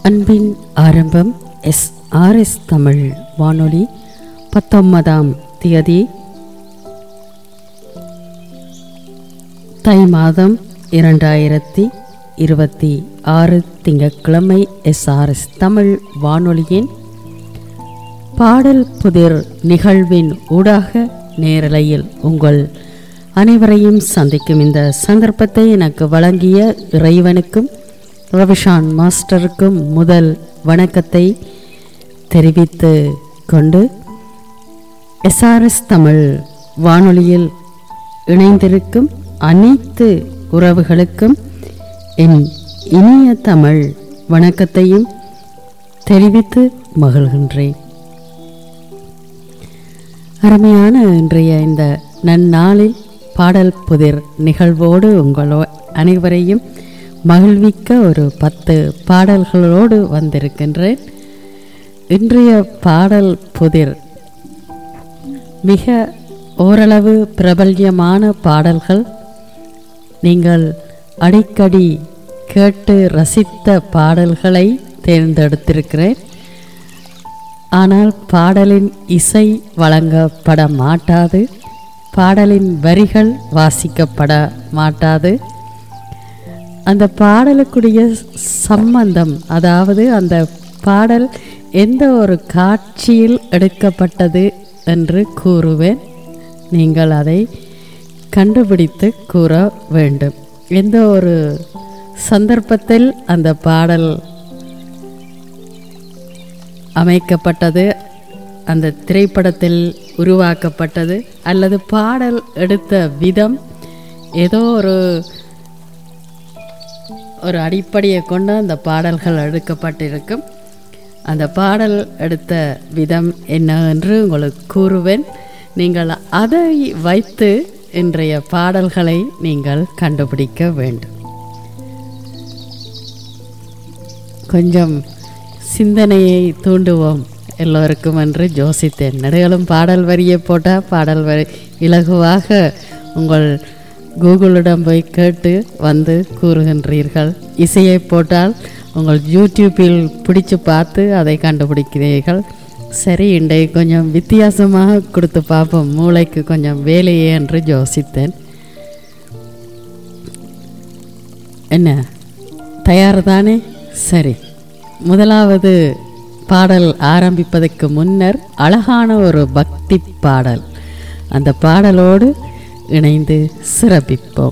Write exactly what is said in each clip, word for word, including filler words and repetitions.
அன்பின் ஆரம்பம் S R S Tamil வானொலி பத்தொன்பதாம் தேதி தை மாதம் இரண்டாயிரத்தி இருபத்தி ஆறு திங்கட்கிழமை எஸ் ஆர் எஸ் தமிழ் வானொலியின் பாடல் புதிர் நிகழ்வின் ஊடாக நேரலையில் உங்கள் அனைவரையும் சந்திக்கும் இந்த சந்தர்ப்பத்தை எனக்கு வழங்கிய இறைவனுக்கும் ரவிஷான் மாஸ்டருக்கும் முதல் வணக்கத்தை தெரிவித்து கொண்டு எஸ் ஆர் எஸ் தமிழ் வானொலியில் இணைந்திருக்கும் அனைத்து உறவுகளுக்கும் என் இனிய தமிழ் வணக்கத்தையும் தெரிவித்து மகிழ்கின்றேன். அருமையான இன்றைய இந்த நன்னாளில் பாடல் புதிர் நிகழ்வோடு உங்களோ அனைவரையும் மகிழ்விக்க ஒரு பத்து பாடல்களோடு வந்திருக்கின்றேன். இன்றைய பாடல் புதிர் மிக ஓரளவு பிரபல்யமான பாடல்கள், நீங்கள் அடிக்கடி கேட்டு ரசித்த பாடல்களை தேர்ந்தெடுத்திருக்கிறேன். ஆனால் பாடலின் இசை வழங்கப்பட மாட்டாது, பாடலின் வரிகள் வாசிக்கப்பட மாட்டாது. அந்த பாடலுக்குரிய சம்பந்தம், அதாவது அந்த பாடல் எந்த ஒரு காட்சியில் எடுக்கப்பட்டது என்று கூறுவேன். நீங்கள் அதை கண்டுபிடித்து கூற வேண்டும். எந்த ஒரு சந்தர்ப்பத்தில் அந்த பாடல் அமைக்கப்பட்டது, அந்த திரைப்படத்தில் உருவாக்கப்பட்டது, அல்லது பாடல் எடுத்த விதம் ஏதோ ஒரு ஒரு அடிப்படையை கொண்டு அந்த பாடல்கள் எடுக்கப்பட்டிருக்கும். அந்த பாடல் எடுத்த விதம் என்ன என்று உங்களுக்கு கூறுவேன். நீங்கள் அதை வைத்து இன்றைய பாடல்களை நீங்கள் கண்டுபிடிக்க வேண்டும். கொஞ்சம் சிந்தனையை தூண்டுவோம் எல்லோருக்கும் என்று யோசித்தேன். நடுகளும் பாடல் வரியை போட்டால் பாடல் வரி இலகுவாக உங்கள் கூகுளிடம் போய் கேட்டு வந்து கூறுகின்றீர்கள். இசையை போட்டால் உங்கள் யூடியூப்பில் பிடிச்சு பார்த்து அதை கண்டுபிடிக்கிறீர்கள். சரி, இன்றைய கொஞ்சம் வித்தியாசமாக கொடுத்து பார்ப்போம், மூளைக்கு கொஞ்சம் வேலையே என்று யோசித்தேன். என்ன, தயார் தானே? சரி, முதலாவது பாடல் ஆரம்பிப்பதற்கு முன்னர் அழகான ஒரு பக்தி பாடல், அந்த பாடலோடு இணைந்து சிறப்பிப்போம்.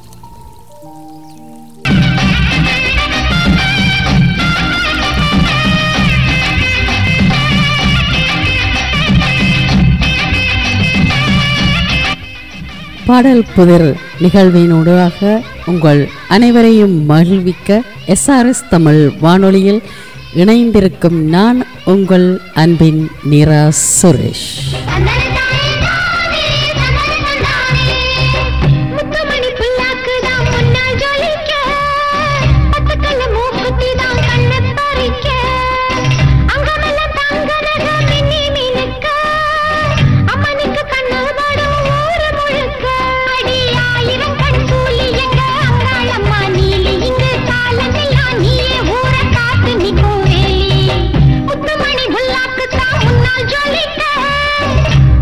பாடல் புதிர் நிகழ்வினூடாக உங்கள் அனைவரையும் மகிழ்விக்க எஸ் ஆர் எஸ் தமிழ் வானொலியில் இணைந்திருக்கும் நான் உங்கள் அன்பின் நிரா சுரேஷ். முத்துமணி புல்லாக்கு தான் முன்னால் ஜொலிக்க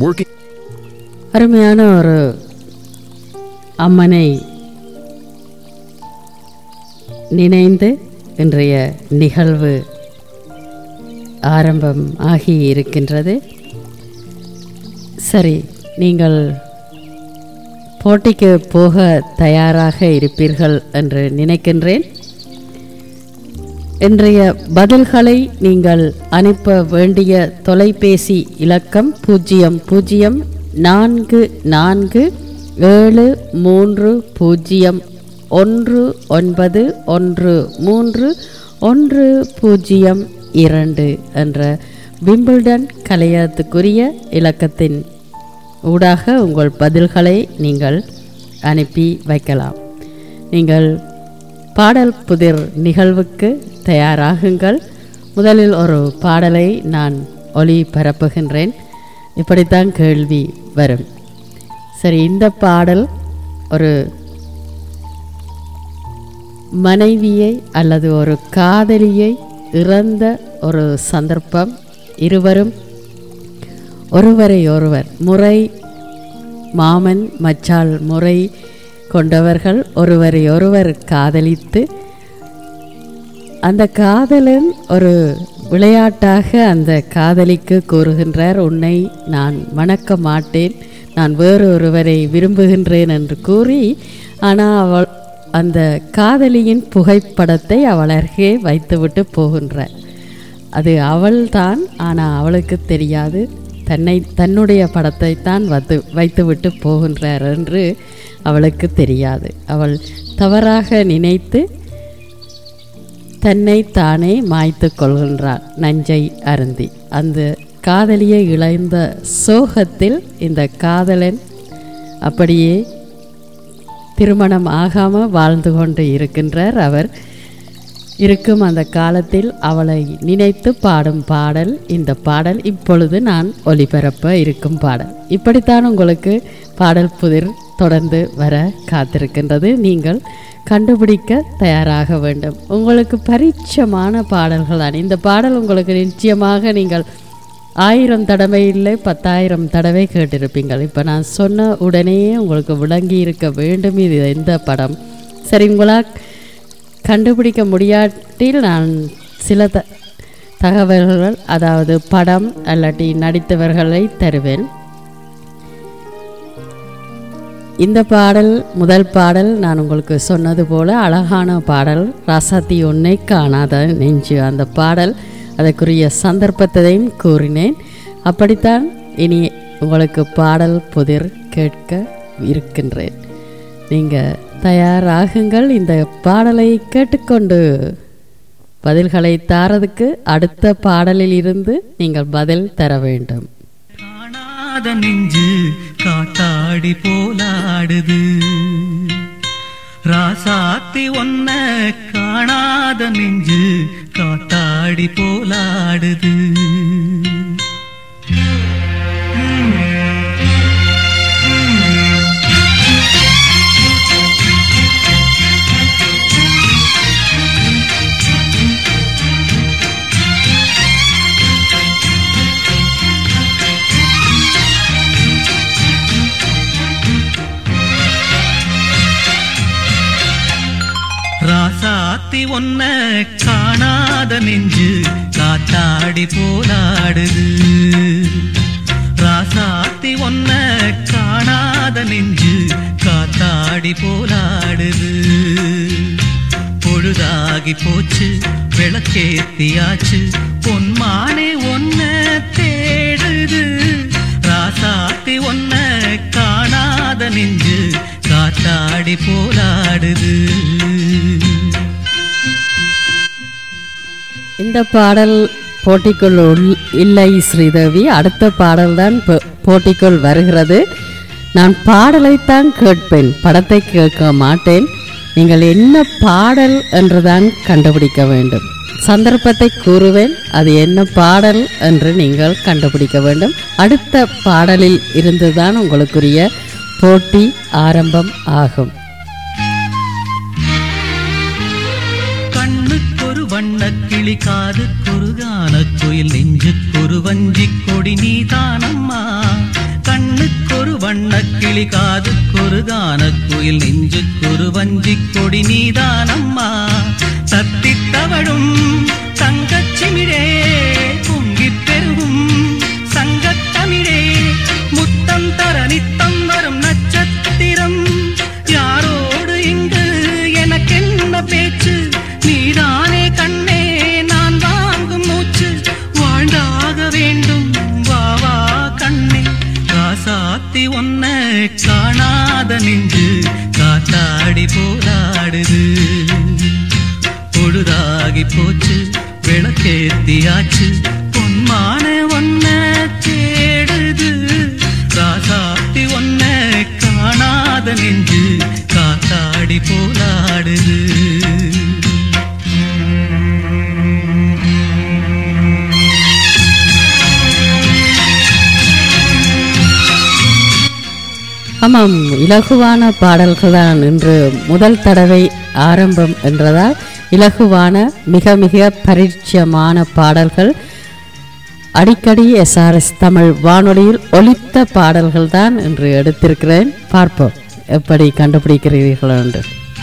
working. அருமையான ஒரு அம்மனை நினைந்து இன்றைய நிகழ்வு ஆரம்பம் ஆகி இருக்கின்றது. சரி, நீங்கள் போட்டிக்கு போக தயாராக இருப்பீர்கள் என்று நினைக்கின்றேன். இன்றைய பதில்களை நீங்கள் அனுப்ப வேண்டிய தொலைபேசி இலக்கம் பூஜ்ஜியம் பூஜ்ஜியம் நான்கு நான்கு ஏழு மூன்று பூஜ்ஜியம் ஒன்று ஒன்பது ஒன்று மூன்று ஒன்று பூஜ்ஜியம் இரண்டு என்ற விம்பிள்டன் கலையத்துக்குரிய இலக்கத்தின் ஊடாக உங்கள் பதில்களை நீங்கள் அனுப்பி வைக்கலாம். நீங்கள் பாடல் புதிர் நிகழ்வுக்கு தயாராகுங்கள். முதலில் ஒரு பாடலை நான் ஒளிபரப்புகின்றேன். இப்படித்தான் கேள்வி வரும். சரி, இந்த பாடல் ஒரு மனைவியை அல்லது ஒரு காதலியை இறந்த ஒரு சந்தர்ப்பம். இருவரும் ஒருவரை ஒருவர் முறை மாமன் மச்சாள் முறை கொண்டவர்கள் ஒருவரை ஒருவர் காதலித்து அந்த காதலன் ஒரு விளையாட்டாக அந்த காதலிக்கு கூறுகின்றார், உன்னை நான் மணக்க மாட்டேன், நான் வேறு ஒருவரை விரும்புகின்றேன் என்று கூறி, ஆனால் அவள் அந்த காதலியின் புகைப்படத்தை அவள் அருகே வைத்துவிட்டு போகின்றார். அது அவள்தான், ஆனால் அவளுக்கு தெரியாது. தன்னை தன்னுடைய படத்தை தான் வைத்து வைத்துவிட்டு போகின்றார் என்று அவளுக்கு தெரியாது. அவள் தவறாக நினைத்து தன்னை தானே மாய்த்து கொள்கின்றாள் நஞ்சை அருந்தி. அந்த காதலியை இழந்த சோகத்தில் இந்த காதலன் அப்படியே திருமணம் ஆகாமல் வாழ்ந்து கொண்டு இருக்கின்றார். அவர் இருக்கும் அந்த காலத்தில் அவளை நினைத்து பாடும் பாடல் இந்த பாடல். இப்பொழுது நான் ஒளிபரப்ப இருக்கும் பாடல். இப்படித்தான் உங்களுக்கு பாடல் புதிர் தொடர்ந்து வர காத்திருக்கின்றது. நீங்கள் கண்டுபிடிக்க தயாராக வேண்டும். உங்களுக்கு பரிச்சயமான பாடல்கள் தான் இந்த பாடல். உங்களுக்கு நிச்சயமாக நீங்கள் ஆயிரம் தடவை இல்லை பத்தாயிரம் தடவை கேட்டிருப்பீங்கள். இப்போ நான் சொன்ன உடனே உங்களுக்கு விளங்கி இருக்க வேண்டும் இது எந்த படம். சரி, உங்களால் கண்டுபிடிக்க முடியாட்டில் நான் சில த தகவல்கள் அதாவது படம் அல்லாட்டி நடித்தவர்களை தருவேன். இந்த பாடல் முதல் பாடல் நான் உங்களுக்கு சொன்னது போல அழகான பாடல், ராசாத்தி உன்னை காணாத நெஞ்சு. அந்த பாடல் அதற்குரிய சந்தர்ப்பத்தையும் கூறினேன். அப்படித்தான் இனி உங்களுக்கு பாடல் புதிர் கேட்க இருக்கின்றேன். நீங்கள் தயாராகுங்கள். இந்த பாடலை கேட்டுக்கொண்டு பதில்களை தாரதுக்கு அடுத்த பாடலில் இருந்து நீங்கள் பதில் தர வேண்டும். காணாத நெஞ்சு காத்தாடி போலாடுது, ராசாத்தி ஒன்ன காணாத நெஞ்சு காத்தாடி போலாடுது. ராசாத்தி ஒன்ன காணாத நெஞ்சு காத்தாடி போலாடுது, ராசாத்தி ஒன்ன காணாத நெஞ்சு காத்தாடி போலாடுது. பொழுதாகி போச்சு விளக்கேத்தியாச்சு பொன்மானே ஒன்ன தேடுது, ராசாத்தி ஒன்ன காணாத நெஞ்சு காத்தாடி போலாடுது. இந்த பாடல் போட்டிக்குள் இல்லை ஸ்ரீதேவி. அடுத்த பாடல்தான் போட்டிக்குள் வருகிறது. நான் பாடலைத்தான் கேட்பேன், படத்தை கேட்க மாட்டேன். நீங்கள் என்ன பாடல் என்றுதான் கண்டுபிடிக்க வேண்டும். சந்தர்ப்பத்தை கூறுவேன், அது என்ன பாடல் என்று நீங்கள் கண்டுபிடிக்க வேண்டும். அடுத்த பாடலில் இருந்துதான் உங்களுக்குரிய போட்டி ஆரம்பம் ஆகும். கண்ணுக்கொரு வண்ணக்கிளி காதுக்கொரு கானக்குயில் நெஞ்சுக்கொரு வஞ்சி கொடி நீதானம்மா, கண்ணுக்கொரு வண்ணக்கிளி காதுக்கொரு கானக்குயில் நெஞ்சுக்கொரு வஞ்சிக் கொடி நீதானம்மா தத்தித் தவழும் தங்கச்சிமிழே பொங்கிப் பெருகும் சங்கத்தமிழே முத்தம் தர நித்தம் வரும் நட்சத்திரம் யாரோடு இங்கு எனக்கென்ன பேச்சு நீதானே கண்ணே நான் வாங்கும் மூச்சு வாழ்ந்தாக வேண்டும் வா வா கண்ணே காசாத்தி ஒன்ன காணாத நெஞ்சு காத்தாடி போராடுது பொழுதாகி போச்சு விளக்கேத்தியாச்சு பொன்மான ஒன்ன தேடுது காசாத்தி ஒன்ன காணாத நெஞ்சு காத்தாடி போராடுது ஆமாம், இலகுவான பாடல்கள் தான் இன்று முதல் தடவை ஆரம்பம் என்றதால் இலகுவான மிக மிக பரிச்சயமான பாடல்கள் அடிக்கடி எஸ்ஆர்எஸ் தமிழ் வானொலியில் ஒலித்த பாடல்கள் தான் இன்று எடுத்திருக்கிறேன். பார்ப்போம் எப்படி கண்டுபிடிக்கிறீர்கள் என்று.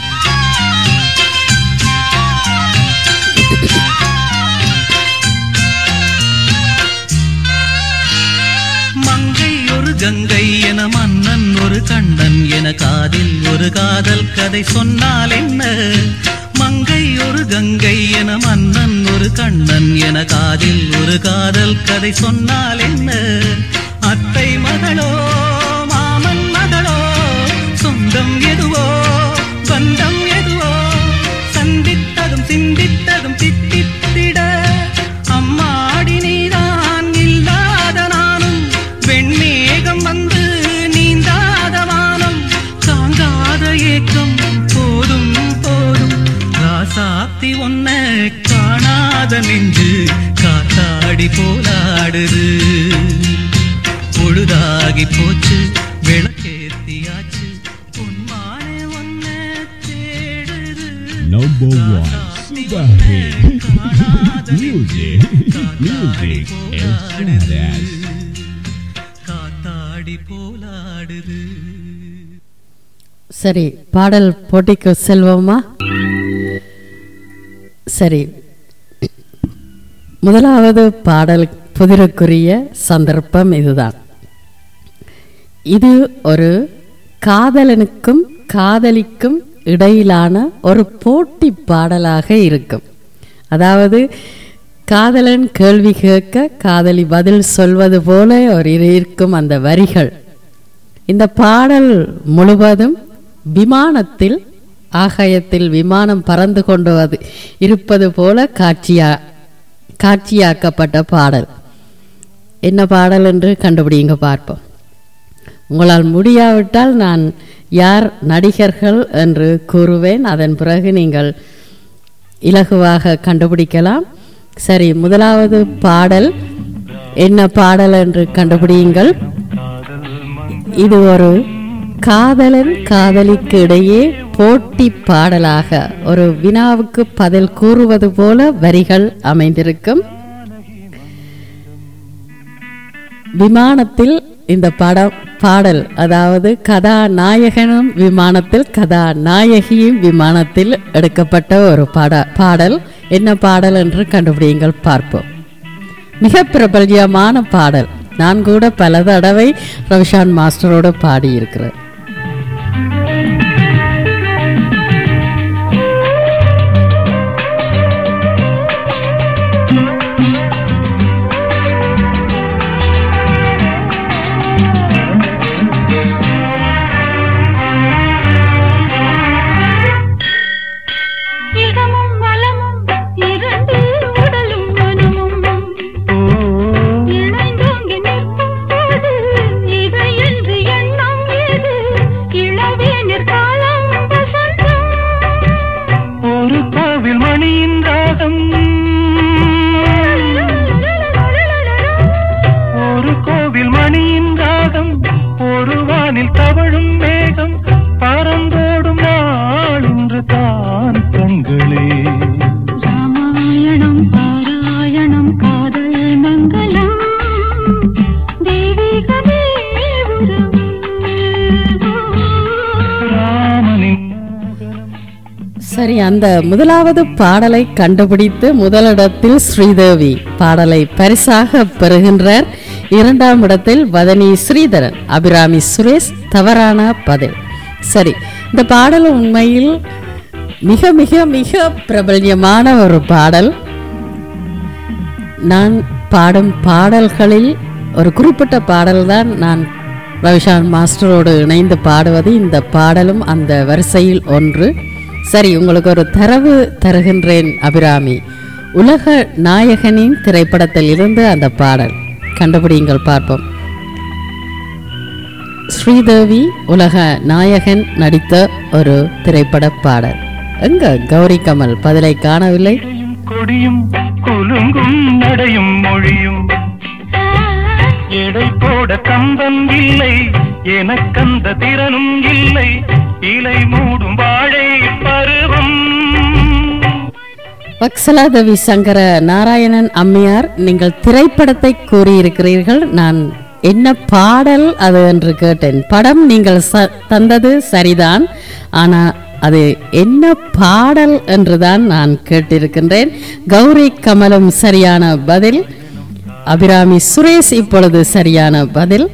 கங்கை என மன்னன் ஒரு கண்ணன் என காதில் ஒரு காதல் கதை சொன்னால் என்ன மங்கை ஒரு கங்கை என மன்னன் ஒரு கண்ணன் என காதில் ஒரு காதல் கதை சொன்னால் என்ன அத்தை மகளோ மாமன் மகளோ சொந்தம் எதுவோ பந்தம் எதுவோ சந்தித்ததும் சிந்தித்ததும் தித்தித்திட அம்மாடி நீதான் இல்லாத நானும் வெண்மேகம் வந்து நீந்தாத வானம் தாங்காத ஏக்கம் போதும் போதும் ராசாத்தி ஒன்ன காணாத நெஞ்சு காத்தாடி போராடுது பொழுதாகி போச்சு விளக்கேத்தியாச்சு பொன்மானே ஒன்ன தேடுது Number one, super hit music, music S R S. சரி, பாடல் போட்டிக்கு செல்வோமா? சரி, முதலாவது பாடல் புதிருக்குரிய சந்தர்ப்பம் இதுதான். இது ஒரு காதலனுக்கும் காதலிக்கும் இடையிலான ஒரு போட்டி பாடலாக இருக்கும். அதாவது காதலன் கேள்வி கேட்க காதலி பதில் சொல்வது போல ஒரு இருக்கும் அந்த வரிகள். இந்த பாடல் முழுவதும் விமானத்தில் ஆகாயத்தில் விமானம் பறந்து கொண்டு இருப்பது போல காட்சியா காட்சியாக்கப்பட்ட பாடல். என்ன பாடல் என்று கண்டுபிடிங்க பார்ப்போம். உங்களால் முடியாவிட்டால் நான் யார் நடிகர்கள் என்று கூறுவேன். அதன் பிறகு நீங்கள் இலகுவாக கண்டுபிடிக்கலாம். சரி, முதலாவது பாடல் என்ன பாடல் என்று கண்டுபிடியுங்கள். இது ஒரு காதலன் காதலிக்கு இடையே போட்டி பாடலாக ஒரு வினாவுக்கு பதில் கூறுவது போல வரிகள் அமைந்திருக்கும். விமானத்தில் இந்த படம் பாடல், அதாவது கதாநாயகனும் விமானத்தில் கதாநாயகியும் விமானத்தில் எடுக்கப்பட்ட ஒரு பாட பாடல் என்ன பாடல் என்று கண்டுபிடியுங்கள் பார்ப்போம். மிக பிரபல்யமான பாடல். நான் கூட பல தடவை ரவிஷான் மாஸ்டரோடு பாடியிருக்கிறேன். இணைந்தோங்கி நிற்கும் போது இதை என்று எண்ணம் எது அந்த முதலாவது பாடலை கண்டுபிடித்து முதலிடத்தில் ஸ்ரீதேவி பாடலை பரிசாக பெறுகின்றார். இரண்டாம் இடத்தில் வதனி ஸ்ரீதரன், அபிராமி சுரேஷ் தவறான பதில். சரி, இந்த பாடல் உண்மையில் மிக மிக மிக பிரபல்யமான ஒரு பாடல். நான் பாடும் பாடல்களில் ஒரு குறிப்பிட்ட பாடல்தான் நான் ரவிஷான் மாஸ்டரோடு இணைந்து பாடுவது. இந்த பாடலும் அந்த வரிசையில் ஒன்று. சரி, உங்களுக்கு ஒரு தரவு தருகின்றேன் அபிராமி. உலக நாயகனின் திரைப்படத்தில் இருந்து அந்த பாடல் கண்டுபிடிங்கள் பார்ப்போம். ஸ்ரீதேவி உலக நாயகன் நடித்த ஒரு திரைப்பட பாடல். எங்க கௌரி கமல் பதிலை காணவில்லை. கொடியும் குலுங்கும் நடையும் மொழியும் எடை போட கம்பம் இல்லை, எனக்கந்த திறனும் இல்லை, இலை மூடும் வாழை பருவம். வக்சலாதேவி சங்கர நாராயணன் அம்மையார், நீங்கள் திரைப்படத்தை கூறியிருக்கிறீர்கள். நான் என்ன பாடல் அது என்று கேட்டேன். படம் நீங்கள் தந்தது சரிதான், ஆனால் அது என்ன பாடல் என்றுதான் நான் கேட்டிருக்கின்றேன். கௌரி கமலும் சரியான பதில், அபிராமி சுரேஷ் இப்பொழுது சரியான பதில்.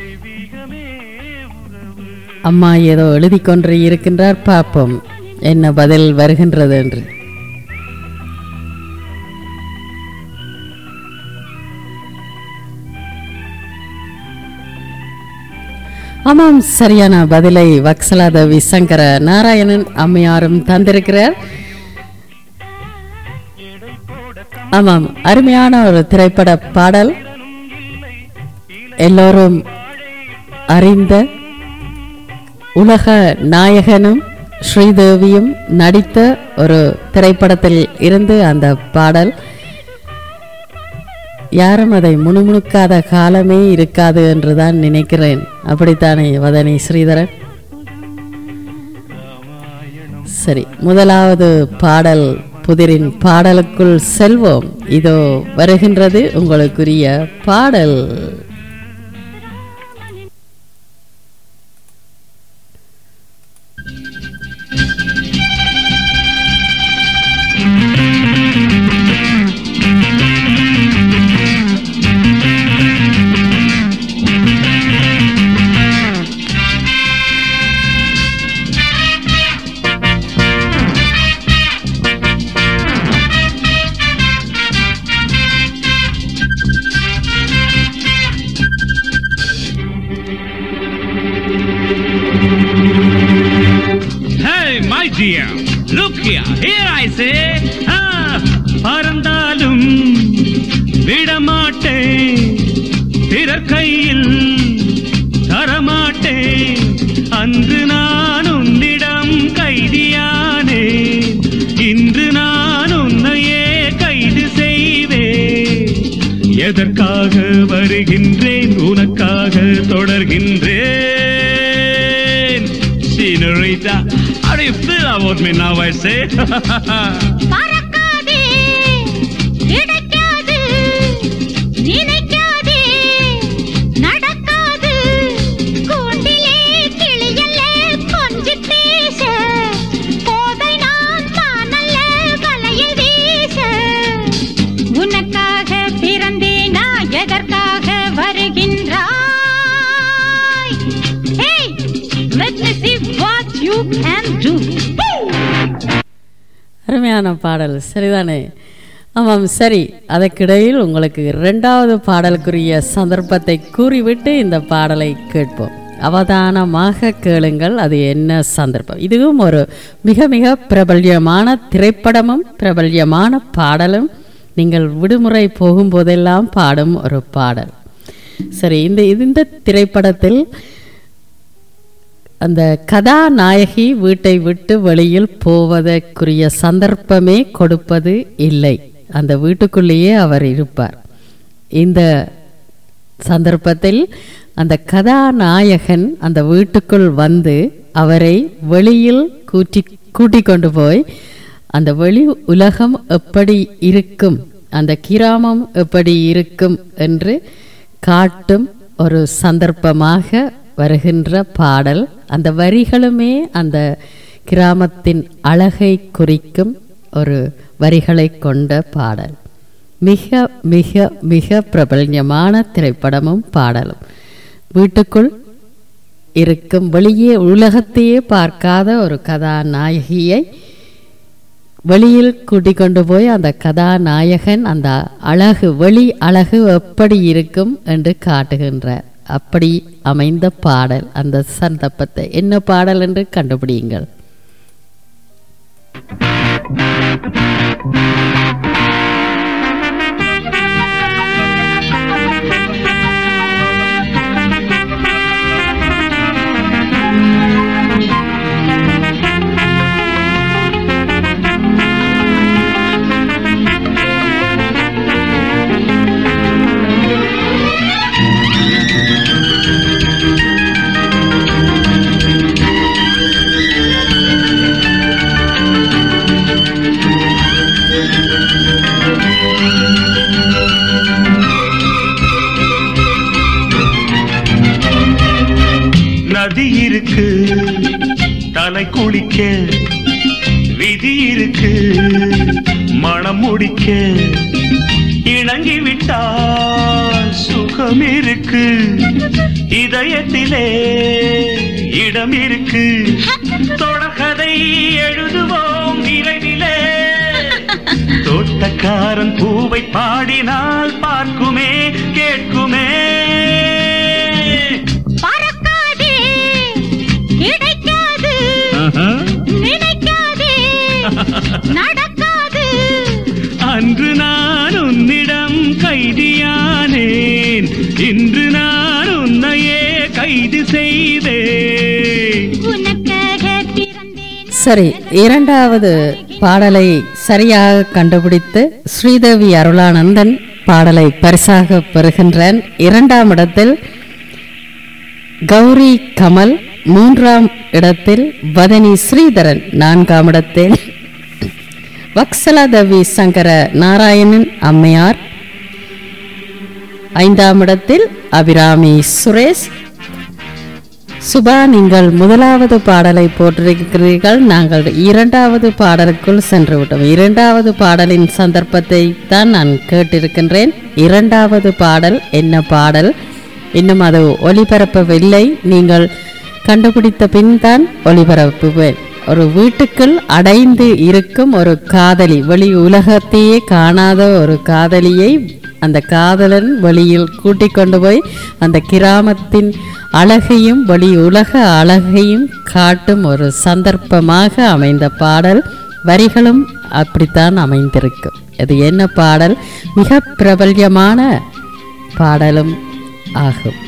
அம்மா ஏதோ எழுதி கொண்டு இருக்கின்றார், பார்ப்போம் என்ன பதில் வருகின்றது என்று. ஆமாம், சரியான பதிலை வக்சலாதேவி சங்கர நாராயணன் அம்மையாரும் தந்திருக்கிறார். ஆமாம், அருமையான ஒரு திரைப்பட பாடல். எல்லோரும் அறிந்த உலக நாயகனும் ஸ்ரீதேவியும் நடித்த ஒரு திரைப்படத்தில் இருந்து அந்த பாடல். யாரும் அதை முணுமுணுக்காத காலமே இருக்காது என்றுதான் நினைக்கிறேன். அப்படித்தானே வதனி ஸ்ரீதரன்? சரி, முதலாவது பாடல் புதிரின் பாடலுக்குள் செல்வோம். இதோ வருகின்றது உங்களுக்குரிய பாடல். Dear, look here, here I say, ah, பறந்தாலும் விடமாட்டேன், பிறர் கையில் தரமாட்டேன், அன்று நான் உன்னிடம் கைதியானேன், இன்று நான் உன்னையே கைது செய்வேன், எதற்காக வருகின்றேன், உனக்காக தொடர்கின்றேன். Senorita, how do you feel about me now, I say? பறக்காதே, கிடைக்காது, நினைக்காதே, நடக்காது, கூண்டிலே கிளியல்ல கொஞ்சி பேச, போதை நான் தானல்ல வலையை வீச, உனக்காக பிறந்தேனா, எதற்காக வருகின்றாய்? Hey, let me see what you can do. அருமையான பாடல், சரிதானே? ஆமாம், சரி. அதற்கிடையில் உங்களுக்கு இரண்டாவது பாடலுக்குரிய சந்தர்ப்பத்தை கூறிவிட்டு இந்த பாடலை கேட்போம். அவதானமாக கேளுங்கள், அது என்ன சந்தர்ப்பம். இதுவும் ஒரு மிக மிக பிரபல்யமான திரைப்படமும் பிரபல்யமான பாடலும், நீங்கள் விடுமுறை போகும்போதெல்லாம் பாடும் ஒரு பாடல். சரி, இந்த இந்த திரைப்படத்தில் அந்த கதாநாயகி வீட்டை விட்டு வெளியில் போவதற்குரிய சந்தர்ப்பமே கொடுப்பது இல்லை. அந்த வீட்டுக்குள்ளேயே அவர் இருப்பார். இந்த சந்தர்ப்பத்தில் அந்த கதாநாயகன் அந்த வீட்டுக்குள் வந்து அவரை வெளியில் கூட்டி கூட்டிக் கொண்டு போய் அந்த வெளி உலகம் எப்படி இருக்கும், அந்த கிராமம் எப்படி இருக்கும் என்று காட்டும் ஒரு சந்தர்ப்பமாக வருகின்ற பாடல். அந்த வரிகளுமே அந்த கிராமத்தின் அழகை குறிக்கும் ஒரு வரிகளை கொண்ட பாடல். மிக மிக மிக பிரபல்யமான திரைப்படமும் பாடலும். வீட்டுக்குள் இருக்கும் வெளியே உலகத்தையே பார்க்காத ஒரு கதாநாயகியை வெளியில் கூட்டிக் கொண்டு போய் அந்த கதாநாயகன் அந்த அழகு வெளி அழகு எப்படி இருக்கும் என்று காட்டுகின்றார். அப்படி அமைந்த பாடல். அந்த சந்தர்ப்பத்தை என்ன பாடல் என்று கண்டுபிடியுங்கள். நதி இருக்கு தலை குளிக்க, விதி இருக்கு மனம் முடிக்க, இணங்கி விட்டால் சுகம் இருக்கு, இதயத்திலே இடம் இருக்கு, தொடர்கதை எழுதுவோம் விரைவிலே, தோட்டக்காரன் பூவை பாடினால் பார்க்குமே கேட்குமே, நடக்காது. அன்று நான் உன்னிடம் கைதியானேன், இன்று நான் உன்னையே கைது செய்தேன். சரி, இரண்டாவது பாடலை சரியாக கண்டுபிடித்து ஸ்ரீதேவி அருளானந்தன் பாடலை பரிசாக பெறுகின்றான். இரண்டாம் இடத்தில் கௌரி கமல், மூன்றாம் இடத்தில் வதனி ஸ்ரீதரன், நான்காம் இடத்தில் வக்சலாதேவி சங்கர நாராயணன் அம்மையார், ஐந்தாம் இடத்தில் அபிராமி சுரேஷ். சுபா, நீங்கள் முதலாவது பாடலை போட்டிருக்கிறீர்கள். நாங்கள் இரண்டாவது பாடலுக்குள் சென்று விட்டோம். இரண்டாவது பாடலின் சந்தர்ப்பத்தை தான் நான் கேட்டிருக்கின்றேன். இரண்டாவது பாடல் என்ன பாடல்? இன்னும் அது ஒளிபரப்பவில்லை. நீங்கள் கண்டுபிடித்த பின் தான் ஒளிபரப்புவேன். ஒரு வீட்டுக்குள் அடைந்து இருக்கும் ஒரு காதலி, வெளி உலகத்தையே காணாத ஒரு காதலியை அந்த காதலன் வெளியில் கூட்டிக் கொண்டு போய் அந்த கிராமத்தின் அழகையும் வெளி உலக அழகையும் காட்டும் ஒரு சந்தர்ப்பமாக அமைந்த பாடல். வரிகளும் அப்படித்தான் அமைந்திருக்கும். அது என்ன பாடல்? மிக பிரபல்யமான பாடலும் ஆகும்.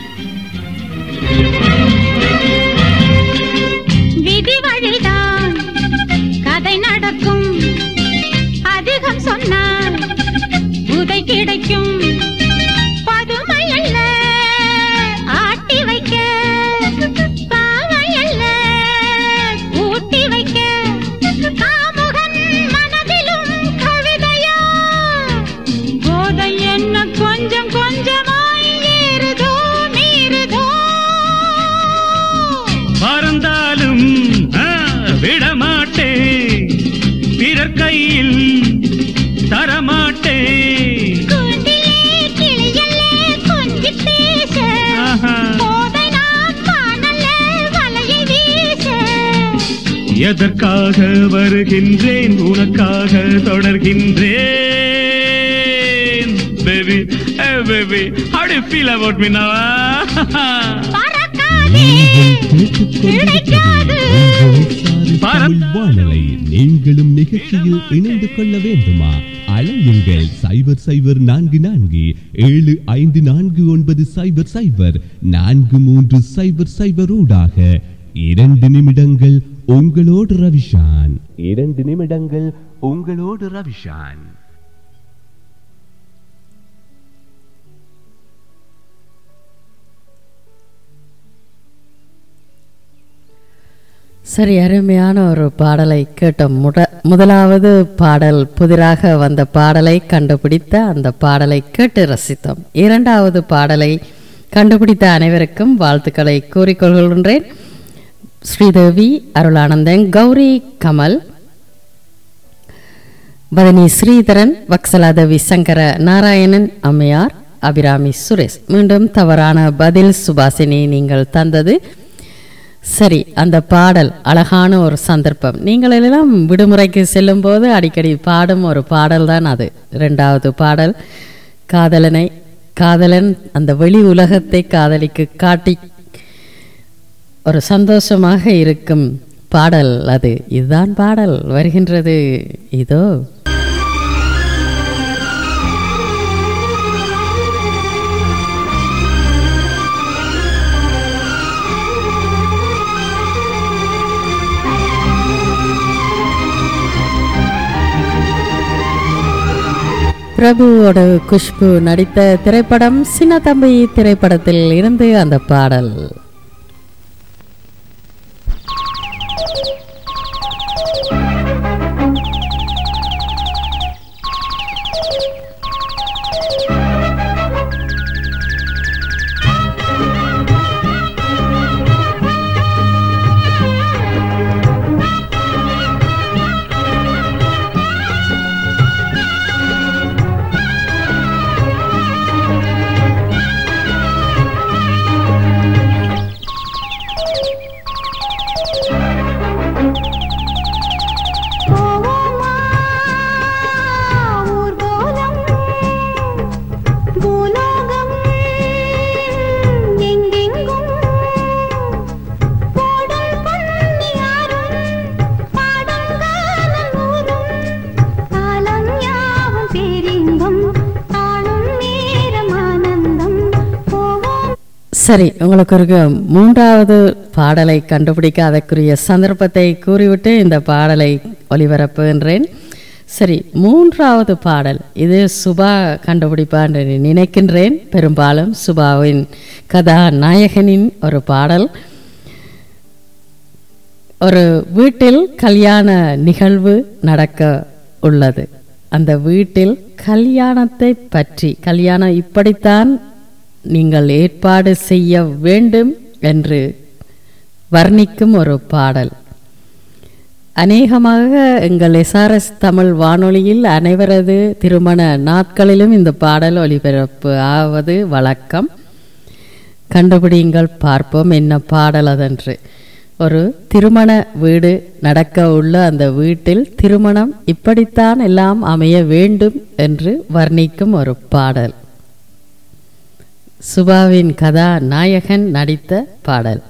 விதி வழிதான் கதை நடக்கும், அதிகம் சொன்னால் உதை கிடைக்கும், பதுமை அல்ல ஆட்டி வைக்க, பாவை அல்ல ஊட்டி வைக்க, காமுகன் மனதிலும் கவிதையா, போதை என்ன கொஞ்சம் கொஞ்சமாய் ஏறுதோ மீறுதோ, பறந்தாலும் விடமாட்டே, பிறர் கையில் தரமாட்டே, கூண்டிலே கிளியல்லே கொஞ்சி பேச, போதை நான் பாடல்ல வலையை வீச, எதற்காக வருகின்றேன், உனக்காக தொடர்கின்றேன். Baby, hey baby, how do you feel about me now? பறக்காதே கிடைக்காது. வானலை நீங்களும் நிகழ்ச்சியில் இணைந்து கொள்ள வேண்டுமா? அழையுங்கள் சைபர் சைபர் நான்கு நான்கு ஏழு ஐந்து நான்கு ஒன்பது சைபர் சைபர் நான்கு மூன்று சைபர் சைபர் ஊடாக. இரண்டு நிமிடங்கள் உங்களோடு ரவிஷான். இரண்டு நிமிடங்கள் உங்களோடு ரவிஷான். சரி, அருமையான ஒரு பாடலை கேட்டோம். முட முதலாவது பாடல் புதிராக வந்த பாடலை கண்டுபிடித்த அந்த பாடலை கேட்டு ரசித்தோம். இரண்டாவது பாடலை கண்டுபிடித்த அனைவருக்கும் வாழ்த்துக்களை கூறிக்கொள்கின்றேன். ஸ்ரீதேவி, அருளானந்தன், கௌரி கமல், பதனி ஸ்ரீதரன், வக்சலாதேவி, சங்கர நாராயணன், அம்மையார், அபிராமி சுரேஷ். மீண்டும் தவறான பதில் சுபாசினி நீங்கள் தந்தது. சரி, அந்த பாடல் அழகான ஒரு சந்தர்ப்பம். நீங்கள் எல்லாம் விடுமுறைக்கு செல்லும் போது அடிக்கடி பாடும் ஒரு பாடல் தான் அது. இரண்டாவது பாடல் காதலனை காதலன் அந்த வெளி உலகத்தை காதலிக்கு காட்டி ஒரு சந்தோஷமாக இருக்கும் பாடல் அது. இதுதான் பாடல் வருகின்றது இதோ. பிரபுவோட குஷ்பு நடித்த திரைப்படம் சின்ன தம்பி திரைப்படத்தில் இருந்து அந்த பாடல். சரி, உங்களுக்கு ஒரு மூன்றாவது பாடலை கண்டுபிடிக்க அதற்குரிய சந்தர்ப்பத்தை கூறிவிட்டு இந்த பாடலை ஒளிபரப்புகின்றேன். சரி, மூன்றாவது பாடல் இது சுபா கண்டுபிடிப்பா என்று நினைக்கின்றேன். பெரும்பாலும் சுபாவின் கதாநாயகனின் ஒரு பாடல். ஒரு வீட்டில் கல்யாண நிகழ்வு நடக்க உள்ளது. அந்த வீட்டில் கல்யாணத்தை பற்றி, கல்யாணம் இப்படித்தான் நீங்கள் ஏற்பாடு செய்ய வேண்டும் என்று வர்ணிக்கும் ஒரு பாடல். அநேகமாக எங்கள் எஸ்ஆர்எஸ் தமிழ் வானொலியில் அனைவரது திருமண நாட்களிலும் இந்த பாடல் ஒலிபரப்பு ஆவது வழக்கம். கண்டுபிடிங்கள், பார்ப்போம் என்ன பாடல் அதென்று. ஒரு திருமண வீடு நடக்க உள்ள அந்த வீட்டில் திருமணம் இப்படித்தான் எல்லாம் அமைய வேண்டும் என்று வர்ணிக்கும் ஒரு பாடல். சுபாவின் கதாநாயகன் நடித்த பாடல்.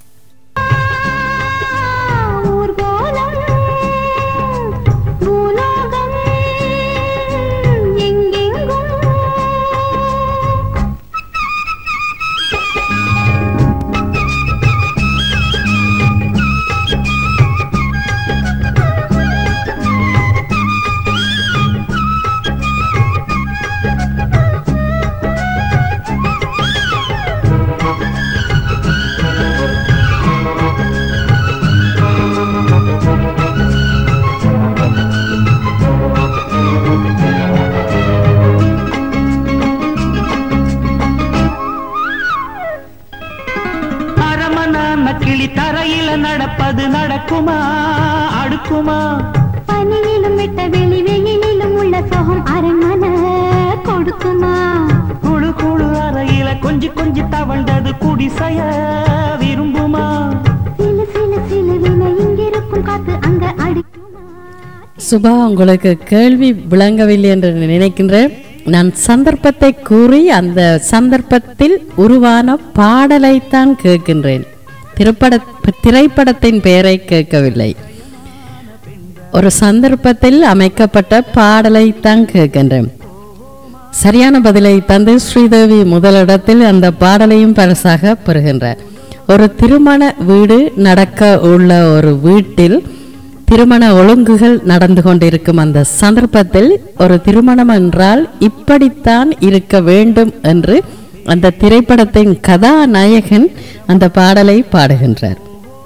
தரையில நடப்பது நடக்குமா அடுக்குமா? பனியிலும் விட்ட வெளி வெயிலும் உள்ள சோகம் அரண்மனை கொடுக்குமா? குழு குழு அறையில கொஞ்சி கொஞ்சி தவழ்ந்தது குடிசைய விரும்புமா? சிலு சிலு சிலுவின இங்கிருக்கும் காத்து அங்க அடிக்குமா? சுபா, உங்களுக்கு கேள்வி விளங்கவில்லை என்று நினைக்கின்றேன். நான் சந்தர்ப்பத்தை கூறி அந்த சந்தர்ப்பத்தில் உருவான பாடலைத்தான் கேட்கின்றேன். திரைப்பட திரைப்படத்தின் பெயரை கேட்கவில்லை. ஒரு சந்தர்ப்பத்தில் அமைக்கப்பட்ட பாடலைத்தான் கேட்கின்றேன். சரியான பதிலை தந்து ஸ்ரீதேவி முதலிடத்தில் அந்த பாடலையும் பரிசாக பெறுகின்றார். ஒரு திருமண வீடு நடக்க உள்ள ஒரு வீட்டில் திருமண ஒழுங்குகள் நடந்து கொண்டிருக்கும் அந்த சந்தர்ப்பத்தில் ஒரு திருமணம் என்றால் இப்படித்தான் இருக்க வேண்டும் என்று அந்த திரைப்படத்தின் கதாநாயகன் அந்த பாடலை பாடுகின்றார்.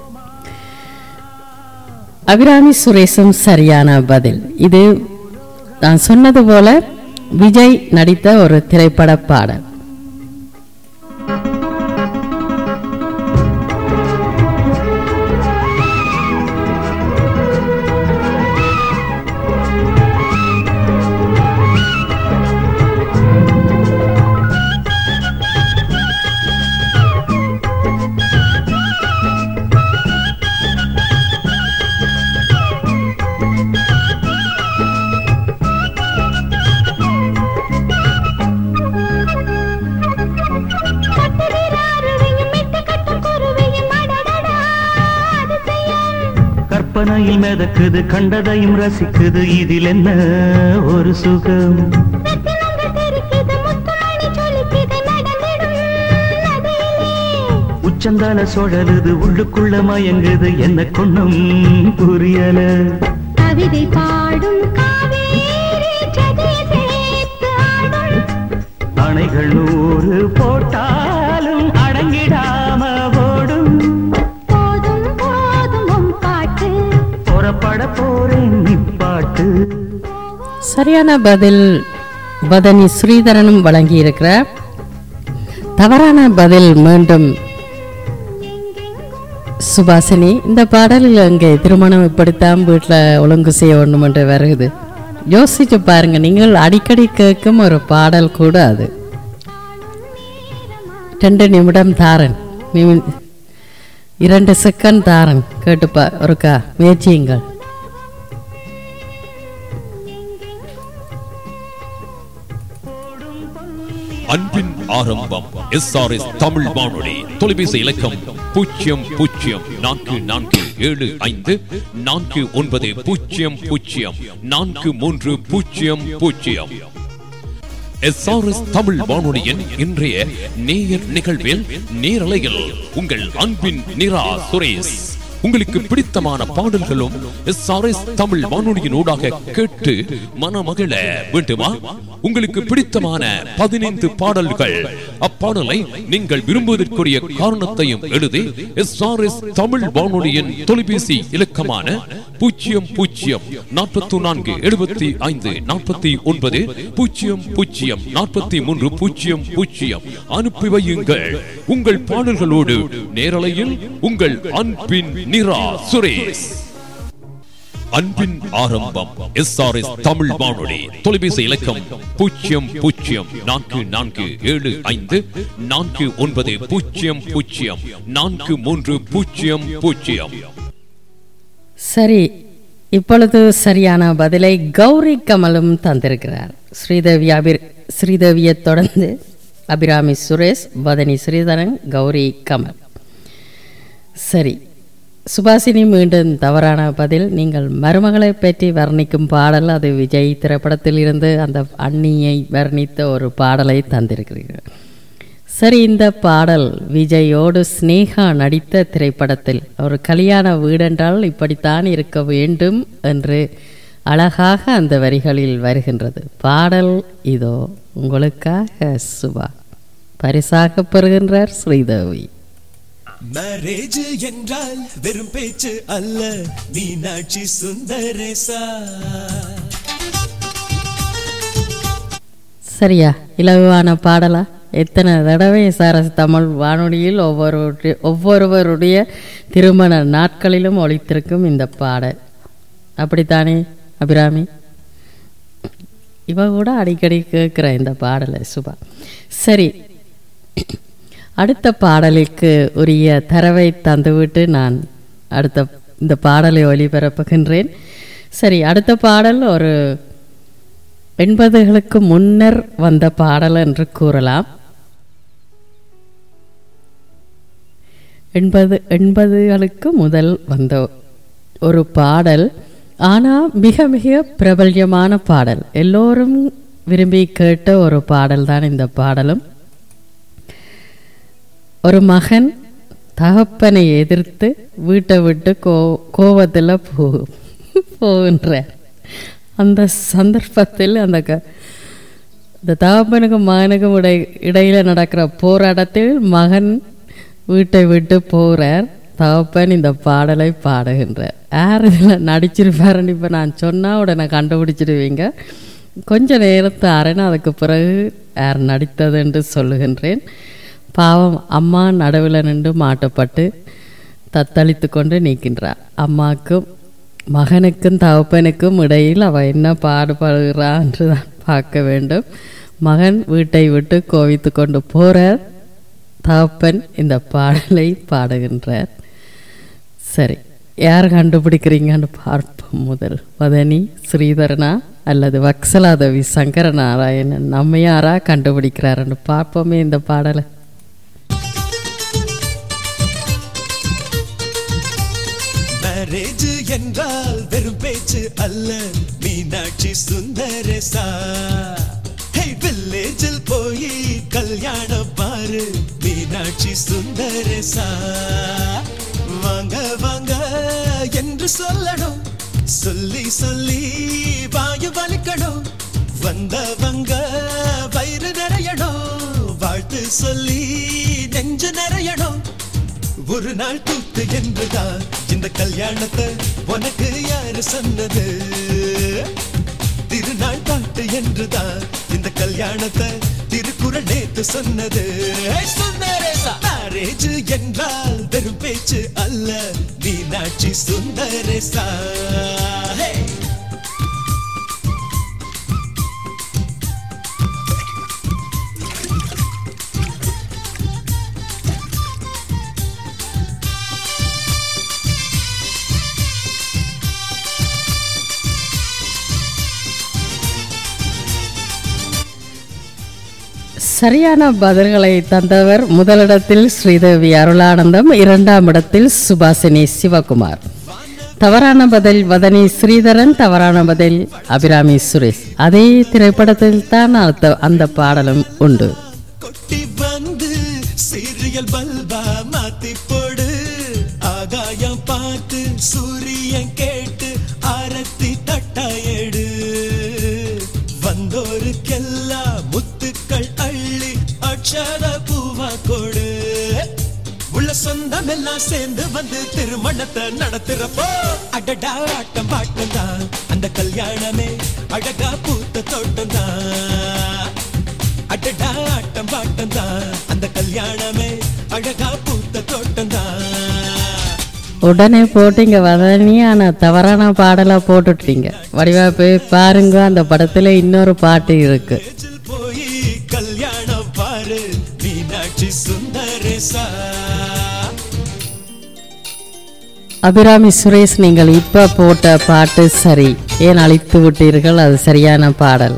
அபிராமி சுரேஷும் சரியான பதில். இது நான் சொன்னது போல விஜய் நடித்த ஒரு திரைப்பட பாடல். மனையில் மிதக்குது, கண்டதையும் ரசிக்குது, இதில் என்ன ஒரு சுகம். உச்சந்தால சுழலுது, உள்ளுக்குள்ள மயங்குது, என்ன கொன்னும் புரியல. கவிதை பாடும் அணைகள் நூறு போட்டாலும் அடங்கிடாம ஓடும். போதும் போதும் பாட்டு புறப்பட போறேன் நிப்பாட்டு. சரியான பதில் பதனி ஸ்ரீதரனும் வழங்கியிருக்கிறார். தவறான பதில் மீண்டும் சுபாசினி. இந்த பாடலில் அங்கே திருமணம் இப்படித்தான் வீட்டில் ஒழுங்கு செய்ய வேண்டும் என்று வருகுது. யோசிச்சு பாருங்க, நீங்கள் அடிக்கடி கேட்கும் ஒரு பாடல் கூட அது. ரெண்டு நிமிடம் தாரன், இரண்டு செகண்ட் தாரன், கேட்டுப்பா ஒருக்கா முயற்சியுங்கள். அன்பின் ஆரம்பம் எஸ்ஆர்எஸ் தமிழ் வானொலி. தொலைபேசி இலக்கம் பூஜ்ஜியம் பூஜ்ஜியம் நான்கு நான்கு ஏழு ஐந்து நான்கு ஒன்பது பூஜ்ஜியம் பூஜ்ஜியம் நான்கு மூன்று பூஜ்ஜியம் பூஜ்ஜியம். எஸ்ஆர்எஸ் தமிழ் வானொலியின் இன்றைய நேயர் நிகழ்வில் நேரலையில் உங்கள் அன்பின் நிரா சுரேஷ். உங்களுக்கு பிடித்தமான பாடல்களும் எஸ்ஆர்எஸ் தமிழ் வானொலியின் ஊடாக கேட்டு மனமகிழ வேண்டுமா? உங்களுக்கு பிடித்தமான பதினைந்து பாடல்கள், அப்பாடலை நீங்கள் விரும்புவதற்குரிய காரணத்தையும் எழுதி எஸ்ஆர்எஸ் தமிழ் வானொலியின் தொலைபேசி இலக்கமான பூஜ்ஜியம் பூஜ்ஜியம் நாற்பத்தி நான்கு எழுபத்தி ஐந்து நாற்பத்தி ஒன்பது பூஜ்ஜியம் பூஜ்ஜியம் நாற்பத்தி மூன்று பூஜ்ஜியம் பூஜ்ஜியம் அனுப்பி வையுங்கள். உங்கள் பாடல்களோடு நேரலையில் உங்கள் அன்பின் நிரா சுரேஷ். அன்பின் ஆரம்பம் எஸ்ஆர்எஸ் தமிழ் வானொலி. தொலைபேசி இலக்கம் பூஜ்ஜியம் பூஜ்ஜியம் நான்கு நான்கு ஏழு ஐந்து நான்கு ஒன்பது பூஜ்ஜியம் பூஜ்ஜியம் நான்கு மூன்று பூஜ்ஜியம் பூஜ்ஜியம். சரி, இப்பொழுது சரியான பதிலை கௌரி கமலும் தந்திருக்கிறார். ஸ்ரீதேவி அபிர் ஸ்ரீதேவியை தொடர்ந்து அபிராமி சுரேஷ், பதனி ஸ்ரீதரன், கௌரி கமல். சரி, சுபாசினி மீண்டும் தவறான பதில். நீங்கள் மருமகளை பற்றி வர்ணிக்கும் பாடல், அது விஜய் திரைப்படத்தில் இருந்து அந்த அண்ணியை வர்ணித்த ஒரு பாடலை தந்திருக்கிறீர்கள். சரி, இந்த பாடல் விஜயோடு ஸ்னேகா நடித்த திரைப்படத்தில் ஒரு கல்யாண வீடென்றால் இப்படித்தான் இருக்க வேண்டும் என்று அழகாக அந்த வரிகளில் வருகின்றது. பாடல் இதோ உங்களுக்காக. சுபா பரிசாக பெறுகின்றார் ஸ்ரீதேவி. மேரேஜ் என்றால் வெறும் பேச்சு அல்ல, மீனாட்சி சுந்தரேசா. சரியா, இலகுவான பாடலா? எத்தனை தடவை எஸ்ஆர்எஸ் தமிழ் வானொலியில் ஒவ்வொரு ஒவ்வொருவருடைய திருமண நாட்களிலும் ஒலித்திருக்கும் இந்த பாடல். அப்படித்தானே அபிராமி? இவ கூட அடிக்கடி கேட்குற இந்த பாடலை சுபா. சரி, அடுத்த பாடலுக்கு உரிய தரவை தந்துவிட்டு நான் அடுத்த இந்த பாடலை ஒளிபரப்புகின்றேன். சரி, அடுத்த பாடல் ஒரு எண்பதுகளுக்கு முன்னர் வந்த பாடல் என்று கூறலாம். எண்பது எண்பதுகளுக்கு முதல் வந்த ஒரு பாடல், ஆனால் மிக மிக பிரபல்யமான பாடல், எல்லோரும் விரும்பி கேட்ட ஒரு பாடல் தான் இந்த பாடலும். ஒரு மகன் தகப்பனை எதிர்த்து வீட்டை விட்டு கோ கோவத்தில் போ போகின்றார். அந்த சந்தர்ப்பத்தில் அந்த க இந்த தகப்பனுக்கும் மகனுக்கும் இடை இடையில் நடக்கிற போராட்டத்தில் மகன் வீட்டை விட்டு போகிறார். தகப்பன் இந்த பாடலை பாடுகின்றார். யார் இதில் நடிச்சிருப்பாருன்னு இப்போ நான் சொன்னால் உடனே கண்டுபிடிச்சிடுவீங்க. கொஞ்ச நேரத்து அரைனா அதுக்கு பிறகு யார் நடித்தது என்று சொல்லுகின்றேன். பாவம் அம்மா நடுவில் நின்று மாட்டப்பட்டு தத்தளித்து கொண்டு நிற்கின்றார். அம்மாவுக்கும் மகனுக்கும் தகப்பனுக்கும் இடையில் அவள் என்ன பாடுபடுகிறா என்று தான் பார்க்க வேண்டும். மகன் வீட்டை விட்டு கோவித்து கொண்டு போகிறார். தகப்பன் இந்த பாடலை பாடுகின்றார். சரி, யார் கண்டுபிடிக்கிறீங்கன்னு பார்ப்போம். முதல் வதனி ஸ்ரீதரனா அல்லது வக்சலாதேவி சங்கர நாராயணன் நம்மையாரா கண்டுபிடிக்கிறாருன்னு பார்ப்போமே இந்த பாடலை. மேரேஜ் என்றால் வெறும் பேச்சு அல்ல மீனாட்சி சுந்தரேசா. ஹே வில்லேஜில் போய் கல்யாணம் பாரு மீனாட்சி சுந்தரேசா. வாங்க வாங்க என்று சொல்லணும், சொல்லி சொல்லி வாயு வலிக்கணும். வந்தவங்க வயிறு நிறையணும், வாழ்த்து சொல்லி நெஞ்சு நிறையணும். ஒரு நாள் கூத்து என்றுதான் இந்த கல்யாணத்தை உனக்கு யாரு சொன்னது? திருநாள் பாட்டு என்றுதான் இந்த கல்யாணத்தை திருக்குறள் நேத்து சொன்னது. மேரேஜ் என்றால் வெறும் பேச்சு அல்ல மீனாட்சி சுந்தரேசா. சரியான பதில்களை தந்தவர் முதலிடத்தில் ஸ்ரீதேவி அருளானந்தம், இரண்டாம் இடத்தில் சுபாசினி சிவகுமார். தவறான பதில் வதனி ஸ்ரீதரன், தவறான பதில் அபிராமி சுரேஷ். அதே திரைப்படத்தில் தான் அந்த பாடலும் உண்டு. கொட்டி வந்து சீரியல் பல்பா மாத்தி போடு, ஆகாயம் பார்த்து சூரியன் கேட்டு ஆரத்தி தட்டாயடு. வந்தோருக்கெல்லாம் முத்துக்கள் அள்ளி அட்சர பூவா கொடு. உள்ள சொந்தம் எல்லாம் சேர்ந்து வந்து திருமணத்தை நடத்துறப்போ அடடா ஆட்டம் பாட்டம் தான் அந்த கல்யாணமே அழகா பூத்த தோட்டம் தான். அடடா ஆட்டம் பாட்டம் தான் அந்த கல்யாணமே அழகா பூத்த தோட்டம் தான். உடனே போட்டீங்க வதனி, ஆனால் தவறான பாடலா போட்டுட்டீங்க. வடிவா போய் பாருங்க, அந்த படத்துல இன்னொரு பாட்டு இருக்கு. போய் கல்யாணம் பாரு மீனாட்சி சுந்தரேசா. அபிராமி சுரேஷ், நீங்கள் இப்ப போட்ட பாட்டு சரி, ஏன் அழித்து விட்டீர்கள்? அது சரியான பாடல்.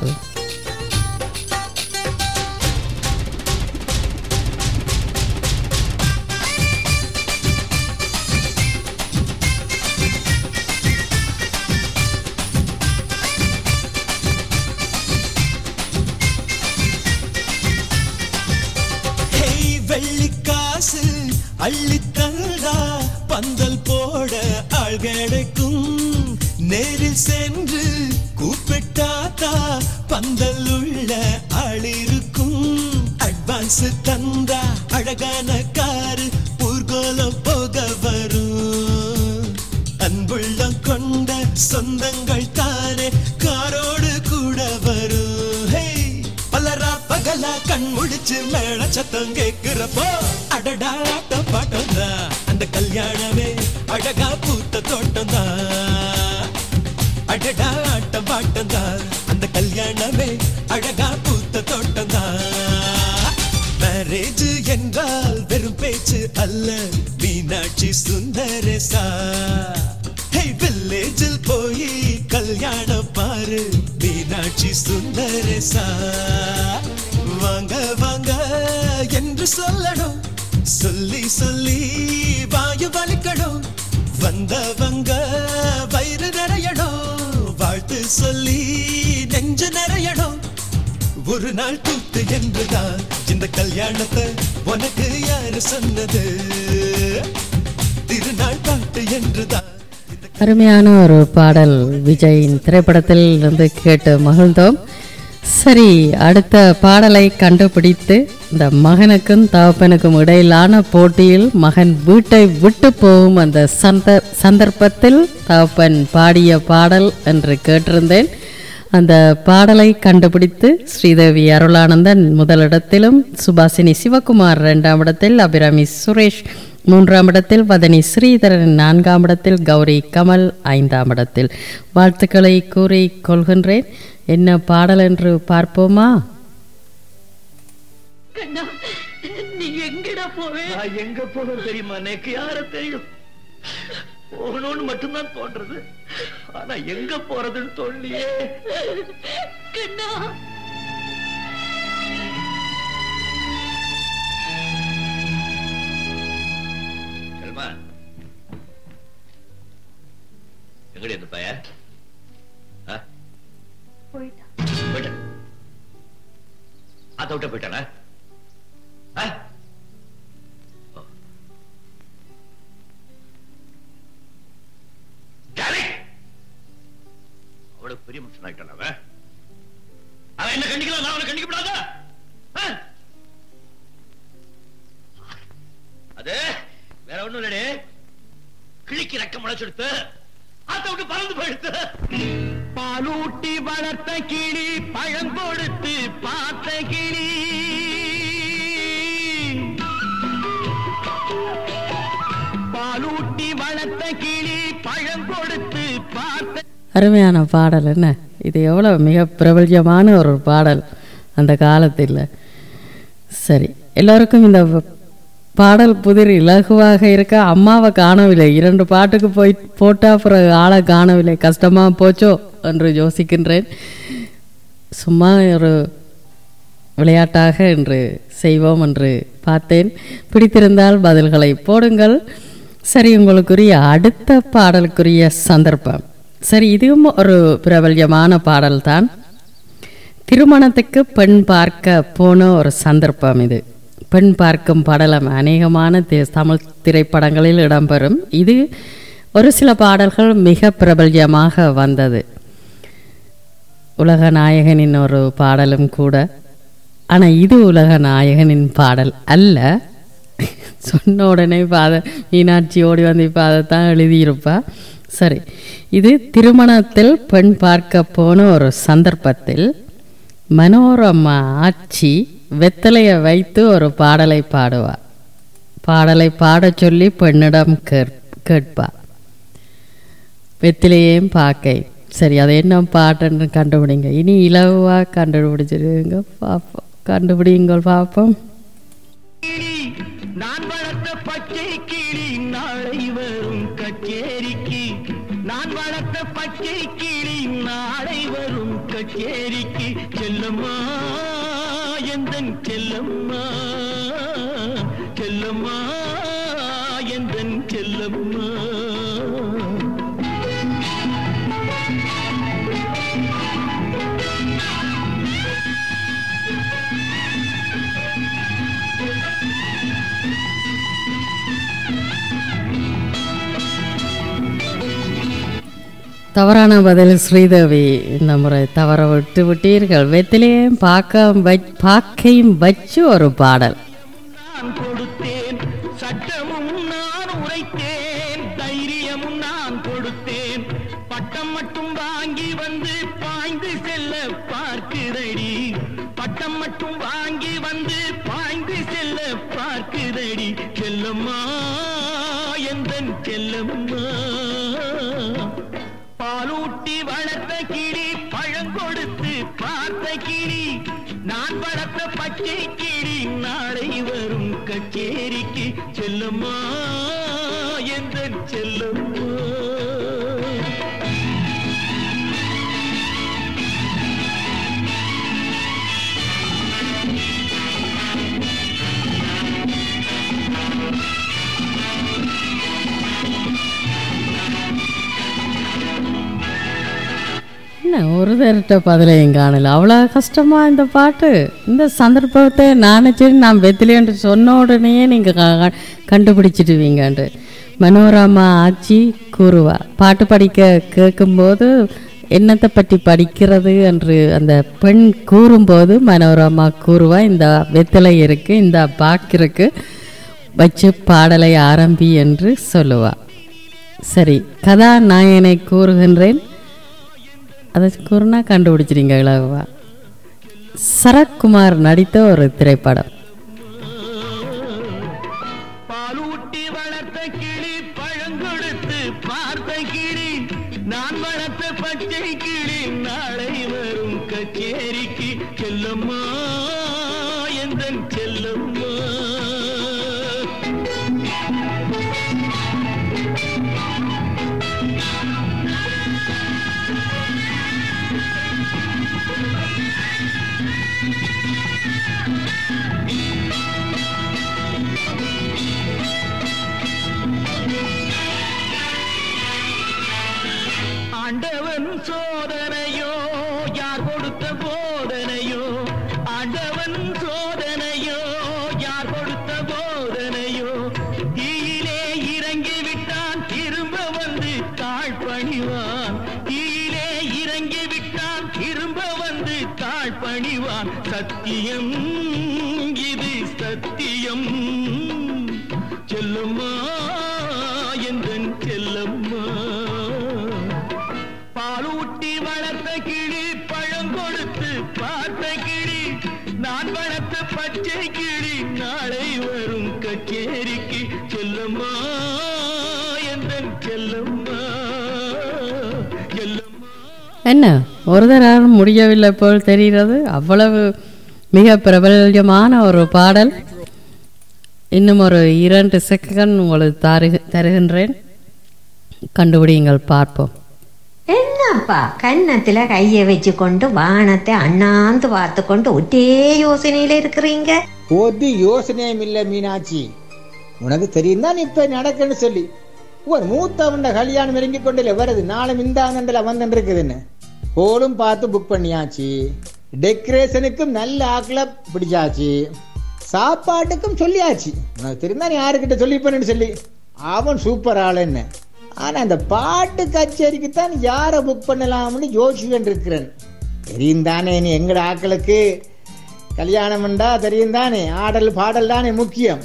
வெள்ளிக்காசு அள்ளித்தந்தா பந்தல் போட ஆள் கிடைக்கும். நேரில் சென்று கூப்பிட்டாத்தா பந்தல் உள்ள ஆள் இருக்கும். அட்வான்ஸ் தந்தா அழகான காரு ஊர்கோலம் போக வரும். அன்புள்ளம் கொண்ட சொந்தங்கள் தானே காரோடு கூட வரும். பலரா பகலா கண் முடிச்சு மேல சத்தம் கேக்குறப்போ அடடா ஆட்டம் பாட்டம் தான் அந்த கல்யாணமே அழகா பூத்த தோட்டம் தான். அடடா ஆட்டம் பாட்டம் தான் அந்த கல்யாணமே அழகா பூத்த தோட்டம் தான். மேரேஜ் என்றால் வெறும் பேச்சு அல்ல மீனாட்சி சுந்தரேசா. வில்லேஜில் போய் கல்யாணம் பாரு மீனாட்சி சுந்தரேசா. வாங்க வாங்க என்று சொல்லணும், சொல்லி சொல்லி வாயு வலிக்கணும். வந்தவங்க வயிறு நிறையணும், வாழ்த்து சொல்லி நெஞ்சு நிறையணும். ஒரு நாள் கூத்து என்றுதான் இந்த கல்யாணத்தை உனக்கு யாரு சொன்னது? திருநாள் பாட்டு என்றுதான். அருமையான ஒரு பாடல் விஜயின் திரைப்படத்தில் இருந்து கேட்டு மகிழ்ந்தோம். சரி, அடுத்த பாடலை கண்டுபிடித்து இந்த மகனுக்கும் தகப்பனுக்கும் இடையிலான போட்டியில் மகன் வீட்டை விட்டு போகும் அந்த சந்த சந்தர்ப்பத்தில் தகப்பன் பாடிய பாடல் என்று கேட்டிருந்தேன். அந்த பாடலை கண்டுபிடித்து ஸ்ரீதேவி அருளானந்தன் முதலிடத்திலும், சுபாசினி சிவகுமார் இரண்டாம் இடத்தில், அபிராமி சுரேஷ் மூன்றாம் இடத்தில், வதனி ஸ்ரீதரன் நான்காம் இடத்தில், கௌரி கமல் ஐந்தாம் இடத்தில். வாழ்த்துக்களை கூறி கொள்கின்றேன். என்ன பாடல் என்று பார்ப்போமா? நீ எங்கடா போவே? எங்க போக தெரியுமா? எனக்கு யார தெரியும்? போகணும்னு மட்டும்தான் தோன்றது, ஆனா எங்க போறதுன்னு தோல்லையே. கண்ணா, அத விட்ட போயிட்டானா? அவ்வளவு பெரிய மனுஷன் ஆயிட்டான் அவன். அவன் என்ன கண்டிக்கலாம், நான் அவனை கண்டிக்கப்படாத? அது வேற ஒண்ணும் இல்லடே, கிழிக்கு ரெக்க முளைச்செடுத்து அத விட்டு பறந்து போயிடுத்து. பாலூட்டி வளர்த்த கிளி பழம் கொடுத்து பார்த்த கிளி, பாலூட்டி வளர்த்த கிளி பழம் கொடுத்து பார்த்த. அருமையான பாடல் என்ன இது, எவ்வளோ மிக பிரபல்யமான ஒரு பாடல் அந்த காலத்தில். சரி, எல்லோருக்கும் இந்த பாடல் புதிர் இலகுவாக இருக்க. அம்மாவை காணவில்லை, இரண்டு பாட்டுக்கு போய் போட்டால் பிறகு ஆளை காணவில்லை, கஷ்டமாக போச்சோ என்று யோசிக்கின்றேன். சும்மா ஒரு விளையாட்டாக என்று செய்வோம் என்று பார்த்தேன். பிடித்திருந்தால் பதில்களை போடுங்கள். சரி, உங்களுக்குரிய அடுத்த பாடலுக்குரிய சந்தர்ப்பம். சரி, இதுவும் ஒரு பிரபல்யமான பாடல்தான். திருமணத்துக்கு பெண் பார்க்க போன ஒரு சந்தர்ப்பம் இது. பெண் பார்க்கும் படலம் அநேகமான தமிழ் திரைப்படங்களில் இடம்பெறும். இது ஒரு சில பாடல்கள் மிக பிரபல்யமாக வந்தது. உலக நாயகனின் ஒரு பாடலும் கூட. ஆனால் இது உலக நாயகனின் பாடல் அல்ல. சொன்ன உடனே இப்போ அதை மீனாட்சி ஓடி வந்து இப்போ அதைத்தான் எழுதியிருப்பா. சரி, இது திருமணத்தில் பெண் பார்க்க போன ஒரு சந்தர்ப்பத்தில் மனோரமா ஆட்சி வெத்தலையை வைத்து ஒரு பாடலை பாடுவார். பாடலை பாடச் சொல்லி பெண்ணிடம் கேட்பார், வெத்திலையையும் பார்க்க. சரி, அதை என்ன பாட்டுன்னு கண்டுபிடிங்க. இனி இலவாக கண்டுபிடிச்சிருங்க, பார்ப்போம். கண்டுபிடிங்கள் பார்ப்போம். நான் வளர்த்த பச்சை கிளி நாளை வரும் கச்சேரிக்கு, நான் வளர்த்த பச்சை கிளி நாளை வரும் கச்சேரிக்கு. செல்லம்மா எந்தன் செல்லம்மா, செல்லம்மா எந்தன் செல்லம்மா. தவறான பதில் ஸ்ரீதேவி. இந்த முறை தவற விட்டு விட்டீர்கள். வெத்திலையும் பார்க்க பார்க்கையும் வச்சு ஒரு பாடல். நான் கொடுத்தேன், சட்டமும் நான் உரைத்தேன், தைரியமும் நான் கொடுத்தேன், பட்டம் மட்டும் வாங்கி வந்து பாய்ந்து செல்ல பார்க்குதடி, பட்டம் மட்டும் வாங்கி வந்து பாய்ந்து செல்ல பார்க்குதடி. செல்லம்மா எந்தன் செல்லம்மா, பாலூட்டி வளர்த்த கிளி பழம் கொடுத்து பார்த்த கிளி, நான் வளர்த்த பச்சை கிளி நாளை வரும் கச்சேரிக்கு. செல்லம்மா எந்தன் செல்லம்மா. என்ன ஒரு தரட்ட பதிலையும் காணல. அவ்வளோ கஷ்டமா இந்த பாட்டு. இந்த சந்தர்ப்பத்தை நானே சரி நான் வெத்திலேன்ட்டு சொன்ன உடனேயே நீங்கள் கண்டுபிடிச்சிடுவீங்கன்ட்டு. மனோரமா ஆட்சி கூறுவா. பாட்டு படிக்க கேட்கும்போது என்னத்தை பற்றி படிக்கிறது என்று அந்த பெண் கூறும்போது மனோரமா கூறுவா, இந்த வெத்தலை இருக்குது, இந்த பாக்கு இருக்குது, வச்சு பாடலை ஆரம்பி என்று சொல்லுவா. சரி, கதாநாயகனை கூறுகின்றேன். அதை கூறுனா கண்டுபிடிச்சிருங்க இலவா. சரத்குமார் நடித்த ஒரு திரைப்படம். பாலூட்டி வளர்த்த கிளி பழங்கொடுத்து பார்த்த கிளி, நான் வளர்த்த பச்சை கிளி நாளை வரும் கச்சேரிக்கு. செல்லம்மா எந்தன் செல்லம்மா. ஆண்டவன் சோதனையோ யார் கொடுத்த போதனையோ, ஆண்டவன் சோதனையோ யார் கொடுத்த போதனையோ தீயிலே இறங்கி விட்டான் திரும்ப வந்து தாழ் பணிவான் தீயிலே இறங்கி விட்டான் திரும்ப வந்து தாழ் பணிவான் சத்தியம் இது சத்தியம் செல்லம்மா எந்தன் செல்லம்மா பாலூட்டி வளர்த்த கிளி பழம் கொடுத்து பார்த்த கிளி நான் வளர்த்த பச்சை கிளி நாளை வரும் கச்சேரிக்கு செல்லம்மா எந்தன் செல்லம்மா செல்லம்மா. என்ன ஒரு தரம் முடியவில்லை போல் தெரிகிறது. அவ்வளவு மிக பிரபல்யமான ஒரு பாடல். இன்னும் ஒரு இரண்டு செகண்ட் உங்களுக்கு தரு தருகின்றேன், கண்டுபிடிங்கள், பார்ப்போம். என்னப்பா கன்னத்துல கைய வச்சு கொண்டு வானத்தை அண்ணாந்து பார்த்து கொண்டு ஒரே யோசனையில இருக்கிறீங்க? ஒரு யோசனையும் இல்ல மீனாட்சி, உனக்கு தெரியும் தான் இப்ப நடக்குன்னு சொல்லி ஒரு மூத்தவண்ட கல்யாணம் இறங்கி கொண்டு வருது. நாளை மிந்தாங்கண்டல வந்து இருக்குதுன்னு ஹோலும் பார்த்து புக் பண்ணியாச்சு. டெக்கரேஷனுக்கும் நல்ல ஆக்களை பிடிச்சாச்சு. சாப்பாட்டுக்கும் சொல்லியாச்சு. உனக்கு தெரியுந்தா நீ யாருக்கிட்ட சொல்லி பண்ணு சொல்லி அவன் சூப்பர் ஆளுன்னு. ஆனா அந்த பாட்டு கச்சேரிக்கு தான் யாரை புக் பண்ணலாம்னு யோசிச்சுட்டு இருக்கிறேன். தெரியும் தானே நீ எங்கட ஆக்களுக்கு கல்யாணம்ண்டா தெரியும் தானே, ஆடல் பாடல் தானே முக்கியம்.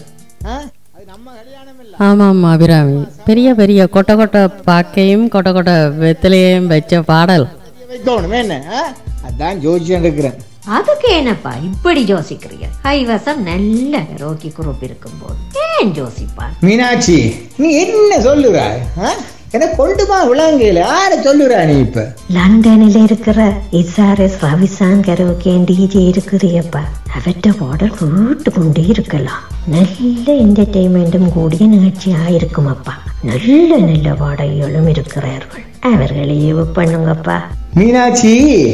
அது நம்ம கல்யாணம் இல்ல. ஆமாம் அபிராமி, பெரிய பெரிய கொட்டை கொட்டை பாக்கையும் கொட்டை கொட்டை வெத்திலையும் வச்ச பாடல் வைக்கணும் என்ன, அதான் யோசிச்சுட்டு இருக்கிறேன். அதுக்கு என்னப்பா இப்படி யோசிக்கிறீங்க? கைவசம் நல்ல ரோக்கி குரூப் இருக்கும் போது ஏன் யோசிப்பான்? மீனாட்சி நீ என்ன சொல்லுறாய்? எனக்கு கொண்டுமா விளங்கல யார சொல்லுறா நீ? இப்ப லண்டனில் இருக்கிற எஸ்ஆர்எஸ் ரவிசான் கரோக்கே டிஜே இருக்குறியப்பா, அவற்ற பாடல் கேட்டு கொண்டே இருக்கலாம். நல்ல என்டர்டெயின்மெண்ட்டும் கூடிய நிகழ்ச்சியா இருக்கும் அப்பா. நல்ல நல்ல பாடகிகளும் இருக்கிறார்கள், அவர்களையே பண்ணுங்கப்பா. மீனாட்சி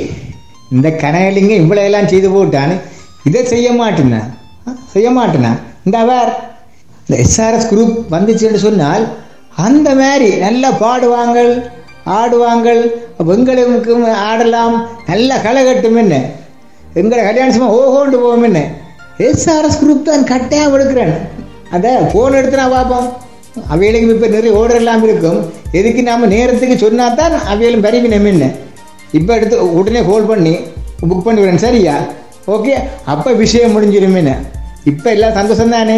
இந்த கனகலிங்க இவ்வளவு எல்லாம் செய்து போட்டான்னு இதை செய்ய மாட்டேனா செய்ய மாட்டேனா இந்த அவர் இந்த எஸ்ஆர்எஸ் குரூப் வந்துச்சுன்னு சொன்னால் அந்த மாதிரி நல்லா பாடுவாங்கள் ஆடுவாங்கள், எங்களுக்கும் ஆடலாம், நல்ல களை கட்டும். என்ன எங்களை கல்யாணமா ஓஹோண்டு போவோம். என்ன எஸ்ஆர்எஸ் குரூப் தான் கட்டாயம் எடுக்கிறேன். அந்த போன் எடுத்து நான் பார்ப்போம். அவைகளுக்கு இப்போ நிறைய ஓர்டர் எல்லாம் இருக்கும். எதுக்கு நாம் நேரத்துக்கு சொன்னா தான் அவைகளும் பறிக்கணும். என்ன இப்போ எடுத்து உடனே கால் பண்ணி புக் பண்ணிவிடுறேன், சரியா? ஓகே, அப்போ விஷயம் முடிஞ்சிருமேன்னு. இப்போ எல்லாம் சந்தோஷம் தானே?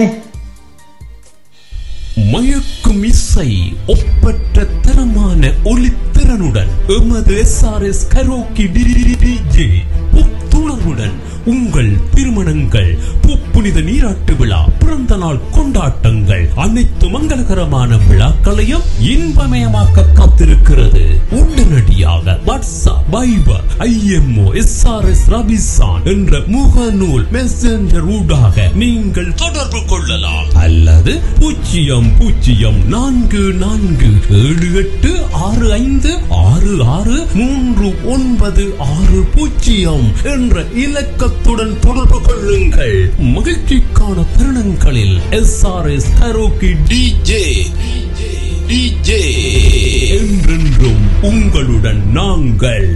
மயக்கும் இசை ஒப்பற்ற தரமான ஒளித்திறனுடன் எமது எஸ்ஆர்எஸ் கரோக்கி டிஜே புத்துணர்வுடன் உங்கள் திருமணங்கள், புனித நீராட்டு விழா, பிறந்த நாள் கொண்டாட்டங்கள், அனைத்து மங்களகரமான விழாக்களையும் இன்பமயமாக்க காத்திருக்கிறது. உடனடியாக WhatsApp, Viber, IMO, SRS Rabisan என்ற முகநூல் மெசஞ்சர் ஊடாக நீங்கள் தொடர்பு கொள்ளலாம். அல்லது பூஜ்ஜியம் பூஜ்ஜியம் நான்கு நான்கு ஏழு எட்டு ஆறு ஐந்து ஆறு ஆறு மூன்று ஒன்பது ஆறு பூஜ்ஜியம் என்ற இலக்கத்துடன் தொடர்பு கொள்ளுங்கள். மகிழ்ச்சிக்கான தருணங்களில் எஸ்ஆர்எஸ் கரோக்கி டிஜே டிஜே என்றென்றும் உங்களுடன் நாங்கள்.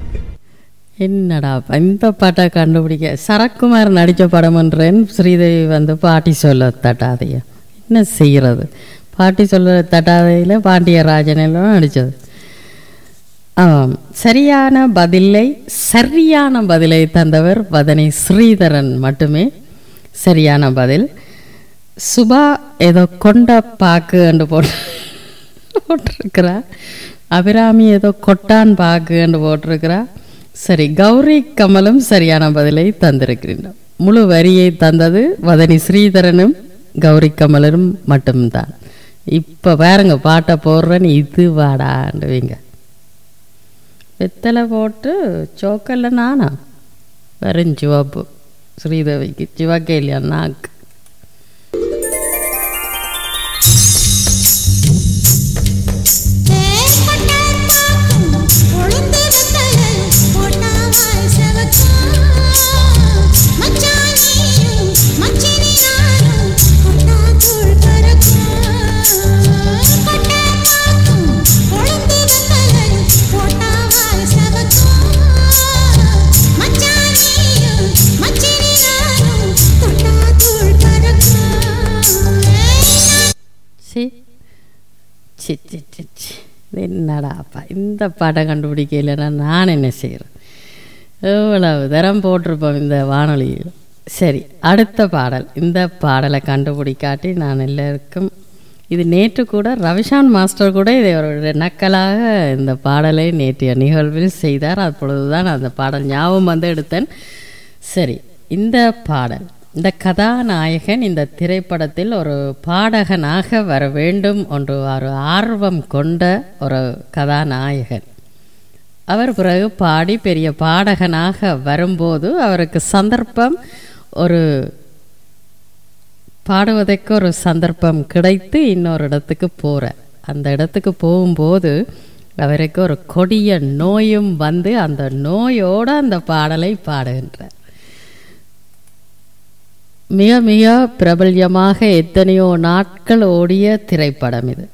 என்னடா இந்த பாட்டை கண்டுபிடிக்க சரக்குமார் நடித்த படம் என்றேன். ஸ்ரீதேவி வந்து பாட்டி சொல்ல தட்டாதைய என்ன செய்கிறது? பாட்டி சொல்ல தட்டாதையில் பாண்டியராஜன் எல்லாம் நடித்தது. ஆமாம், சரியான பதிலை சரியான பதிலை தந்தவர் வதனி ஸ்ரீதரன் மட்டுமே. சரியான பதில். சுபா ஏதோ கொண்ட பாக்கு என்று போட்டு போட்டிருக்கிறா. அபிராமி ஏதோ கொட்டான் பாக்கு என்று போட்டிருக்கிறா. சரி, கௌரி கமலும் சரியான பதிலை தந்திருக்கின்றோம். முழு வரியை தந்தது வதனி ஸ்ரீதரனும் கௌரி கமலரும் மட்டும்தான். இப்போ பாருங்க, பாட்டை போடுறேன்னு இது வாடாண்டுவீங்க. வெத்தலை போட்டு சோக்கல்ல நானா வெறும் சிவப்பு. ஸ்ரீதேவிக்கு சிவக்கே இல்லையா நாக்கு. மச்சானியும் மச்சினியாரும் சி சி சி சி இது என்னடாப்பா இந்த பாடம் கண்டுபிடிக்கலைன்னா நான் என்ன செய்கிறேன்? எவ்வளவு தரம் போட்டிருப்போம் இந்த வானொலியில். சரி, அடுத்த பாடல். இந்த பாடலை கண்டுபிடிக்காட்டி நான் எல்லாருக்கும் இது நேற்று கூட ரவிஷான் மாஸ்டர் கூட இதை ஒரு நக்கலாக இந்த பாடலை நேற்றைய நிகழ்வில் செய்தார். அப்பொழுதுதான் அந்த பாடல் ஞாபகம் வந்து எடுத்தேன். சரி, இந்த பாடல், இந்த கதாநாயகன் இந்த திரைப்படத்தில் ஒரு பாடகனாக வர வேண்டும் என்று ஒரு ஆர்வம் கொண்ட ஒரு கதாநாயகன். அவர் பிறகு பாடி பெரிய பாடகனாக வரும்போது அவருக்கு சந்தர்ப்பம், ஒரு பாடுவதற்கு ஒரு சந்தர்ப்பம் கிடைத்து இன்னொரு இடத்துக்கு போகிறார். அந்த இடத்துக்கு போகும்போது அவருக்கு ஒரு கொடிய நோயும் வந்து அந்த நோயோடு அந்த பாடலை பாடுகின்றார். மிக மிக பிரபல்யமாக எத்தனையோ நாட்கள் ஓடிய திரைப்படம் இது.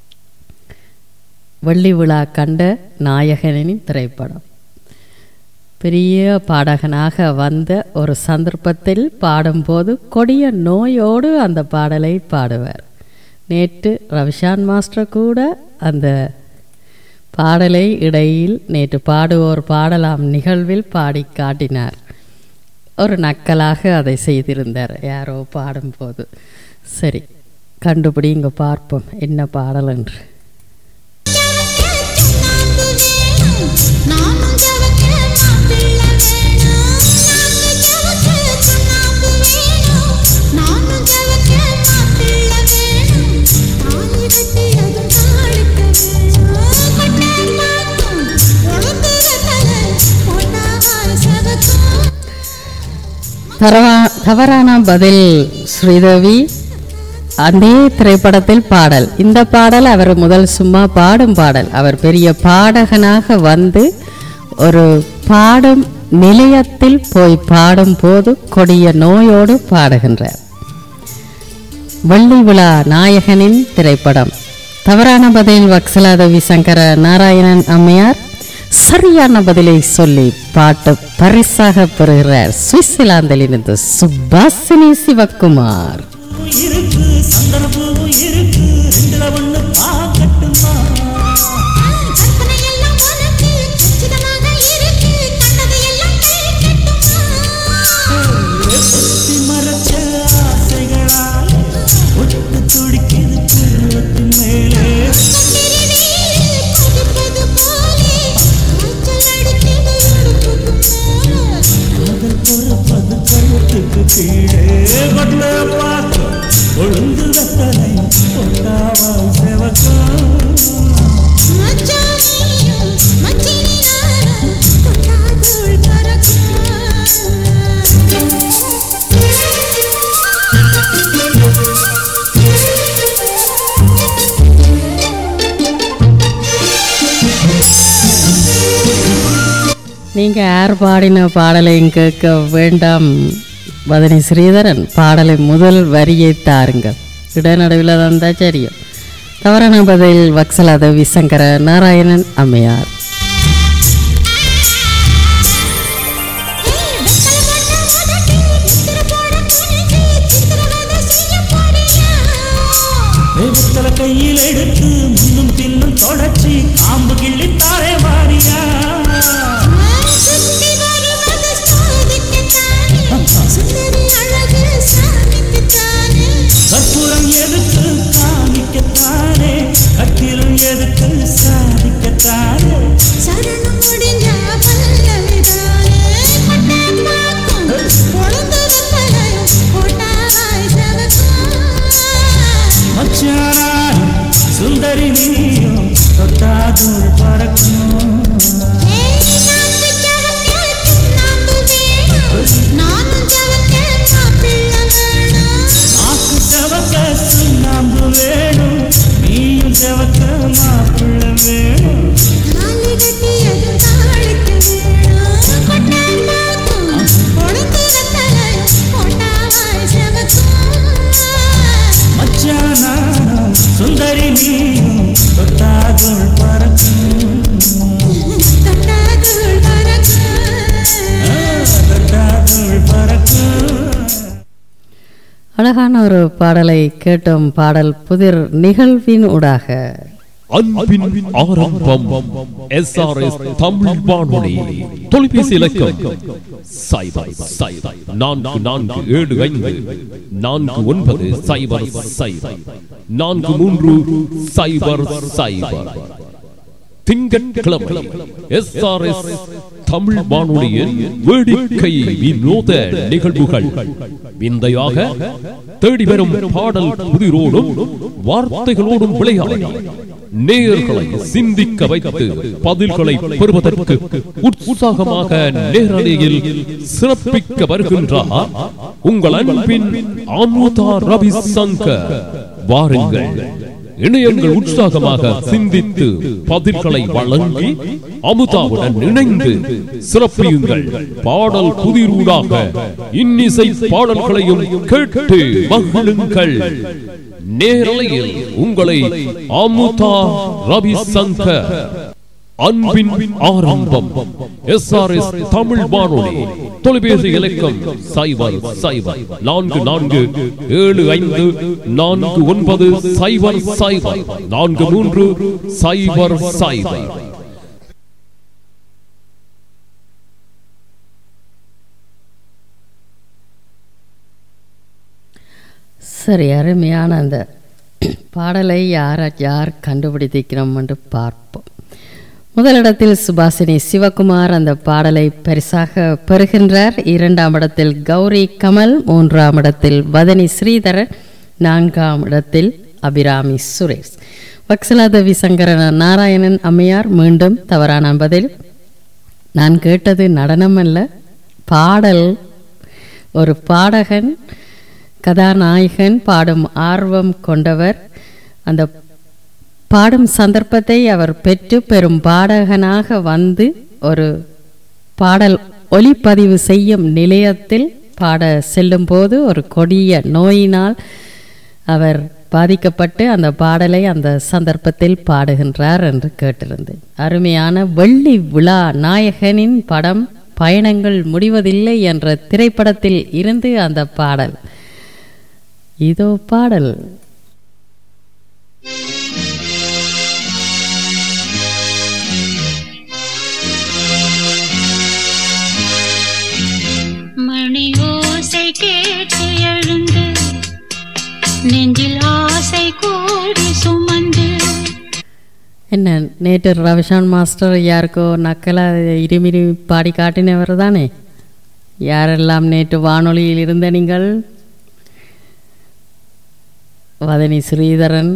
வெள்ளி விழா கண்ட நாயகனின் திரைப்படம். பெரிய பாடகனாக வந்த ஒரு சந்தர்ப்பத்தில் பாடும்போது கொடிய நோயோடு அந்த பாடலை பாடுவார். நேற்று ரவிஷான் மாஸ்டர் கூட அந்த பாடலை இடையில் நேற்று பாடுவோர் பாடலாம் நிகழ்வில் பாடி காட்டினார். ஒரு நக்கலாக அதை செய்திருந்தார் யாரோ பாடும்போது. சரி, கண்டுபிடிங்க பார்ப்போம் என்ன பாடல் என்று. தவறான பதில் ஸ்ரீதேவி. அதே திரைப்படத்தில் பாடல். இந்த பாடல் அவர் முதல் சும்மா பாடும் பாடல். அவர் பெரிய பாடகனாக வந்து ஒரு பாடும் நிலையத்தில் போய் பாடும் போது கொடிய நோயோடு பாடுகின்றார். வெள்ளி விழா நாயகனின் திரைப்படம். தவறான பதில் வக்சலாதேவி சங்கர நாராயணன் அம்மையார். சரியான பதிலை சொல்லி பாட்டு பரிசாக பெறுகிறார் சுவிட்சர்லாந்திலிருந்து சுபாசினி சிவகுமார். நீங்கள் யார் பாடின பாடலையும் கேட்க வேண்டாம் பதனி ஸ்ரீதரன். பாடலை முதல் வரியை தாருங்கள், இடநடுவில் தந்தால் சரியும். தவறான பதில் வக்சலாதேவி சங்கர நாராயணன் அம்மையார். கையில் எடுத்து முன்னும் பின்னும் தொடச்சி காம்பு கிள்ளி தாரே மாறியா கற்பூரம் எதுக்கு காமிக்கத்தானே, கட்டிலும் எதுக்கு சாதிக்கத்தானே, சரணம் முடிஞ்ச பல்லவிதானே, மச்சானா சுந்தரி நீயும் தொட்டாதுள் பறக்கும். நாக்கு செவக்க சுண்ணாம்பு வேணும், நீயும் செவக்க மாப்பிள்ள வேணும். மச்சானா சுந்தரி நீயும் தொட்டாதுள் பறக்கும். அழகான ஒரு பாடலை கேட்டோம். பாடல் புதிர் நிகழ்வின் ஊடாக அன்பின் ஆரம்பம் எஸ் ஆர் எஸ் தமிழ் வானொலி. தொலைபேசி இலக்கம் சைபர் சைபர் நான்கு நான்கு ஏழு ஐந்து நான்கு ஒன்பது சைபர் சைபர் நான்கு மூன்று சைபர் சைபர். திங்கட்கிழமை எஸ் ஆர் எஸ் தமிழ் வானொலியில் வேடிக்கை வினோத நிகழ்வுகள் விந்தையாக தேடி வரும் பாடல் புதிரோடும் வார்த்தைகளோடும் விளையாடி நேயர்களை சிந்திக்க வைத்து பதில்களை பெறுவதற்கு உற்சாகமாக நேரலையில் சிறப்பிக்க வருகின்றார் உங்கள் அன்பின் அமுதா ரவிசங்கர். வாருங்கள், இணையங்கள் உற்சாகமாக சிந்தித்து பதில்களை வழங்கி அமுதாவுடன் இணைந்து சிறப்பியுங்கள். பாடல் புதிரூடாக இன்னிசை பாடல்களையும் கேட்டு மகிழுங்கள். நேரலையில் உங்களை அமுதா ரவிசங்கர். அன்பின் ஆரம்பம் எஸ் ஆர் எஸ் தமிழ் வானொலி. தொலைபேசி இலக்கம் சைபர் சைபர் நான்கு நான்கு ஏழு ஐந்து நான்கு ஒன்பது சைபர் சைபர் நான்கு மூன்று சைபர் சைபர். சரி, அருமையான அந்த பாடலை யார் யார் கண்டுபிடித்திருக்கிறோம் என்று பார்ப்போம். முதலிடத்தில் சுபாசினி சிவகுமார் அந்த பாடலை பரிசாக பெறுகின்றார். இரண்டாம் இடத்தில் கௌரி கமல், மூன்றாம் இடத்தில் வதனி ஸ்ரீதரன், நான்காம் இடத்தில் அபிராமி சுரேஷ். வக்சலாதேவி சங்கரன் நாராயணன் அம்மையார் மீண்டும் தவறான பதில். நான் கேட்டது நடனம் அல்ல, பாடல். ஒரு பாடகன் கதாநாயகன் பாடும் ஆர்வம் கொண்டவர். அந்த பாடும் சந்தர்ப்பத்தை அவர் பெற்று பெரும் பாடகனாக வந்து ஒரு பாடல் ஒலிப்பதிவு செய்யும் நிலையத்தில் பாட செல்லும் போது ஒரு கொடிய நோயினால் அவர் பாதிக்கப்பட்டு அந்த பாடலை அந்த சந்தர்ப்பத்தில் பாடுகின்றார் என்று கேட்டிருந்தேன். அருமையான வெள்ளி விழா நாயகனின் படம் பயணங்கள் முடிவதில்லை என்ற திரைப்படத்தில் இருந்து அந்த பாடல். இதோ பாடல். மணி ஓசை கேட்டு எழுந்து நெஞ்சில் ஆசை கோடி சுமந்து. என்ன நேற்று ரவிஷான் மாஸ்டர் யாருக்கோ நக்கலா இருமிரி பாடி காட்டினவர் தானே? யாரெல்லாம் நேற்று வானொலியில் இருந்த நீங்கள்? வதனி ஸ்ரீதரன்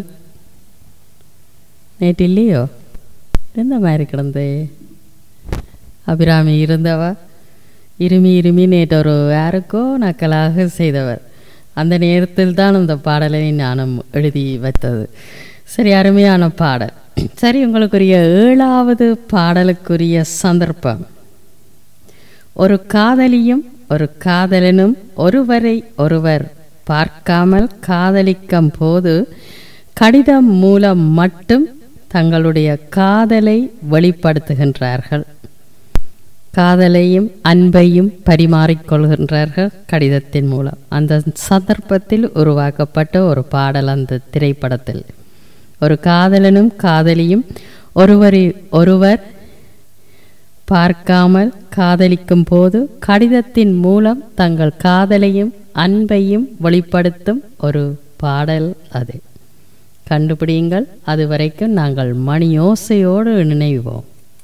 நேற்று இல்லையோ? எந்த மாதிரி கிடந்தே? அபிராமி இருந்தவா இருமி இருமி நேற்று ஒரு யாருக்கோ நக்கலாக செய்தவர். அந்த நேரத்தில் தான் அந்த பாடலை நானும் எழுதி வைத்தது. சரி, அருமையான பாடல். சரி, உங்களுக்குரிய ஏழாவது பாடலுக்குரிய சந்தர்ப்பம். ஒரு காதலியும் ஒரு காதலனும் ஒருவரை ஒருவர் பார்க்காமல் காதலிக்கும் போது கடிதம் மூலம் மட்டும் தங்களுடைய காதலை வெளிப்படுத்துகின்றார்கள். காதலையும் அன்பையும் பரிமாறிக்கொள்கின்றார்கள் கடிதத்தின் மூலம். அந்த சந்தர்ப்பத்தில் உருவாக்கப்பட்ட ஒரு பாடல் அந்த திரைப்படத்தில். ஒரு காதலனும் காதலியும் ஒருவரை ஒருவர் பார்க்காமல் காதலிக்கும் போது கடிதத்தின் மூலம் தங்கள் காதலையும் அன்பையும் வெளிப்படுத்தும் ஒரு பாடல் அது. கண்டுபிடியுங்கள். அதுவரைக்கும் நாங்கள் மணியோசையோடு நினைவோம்.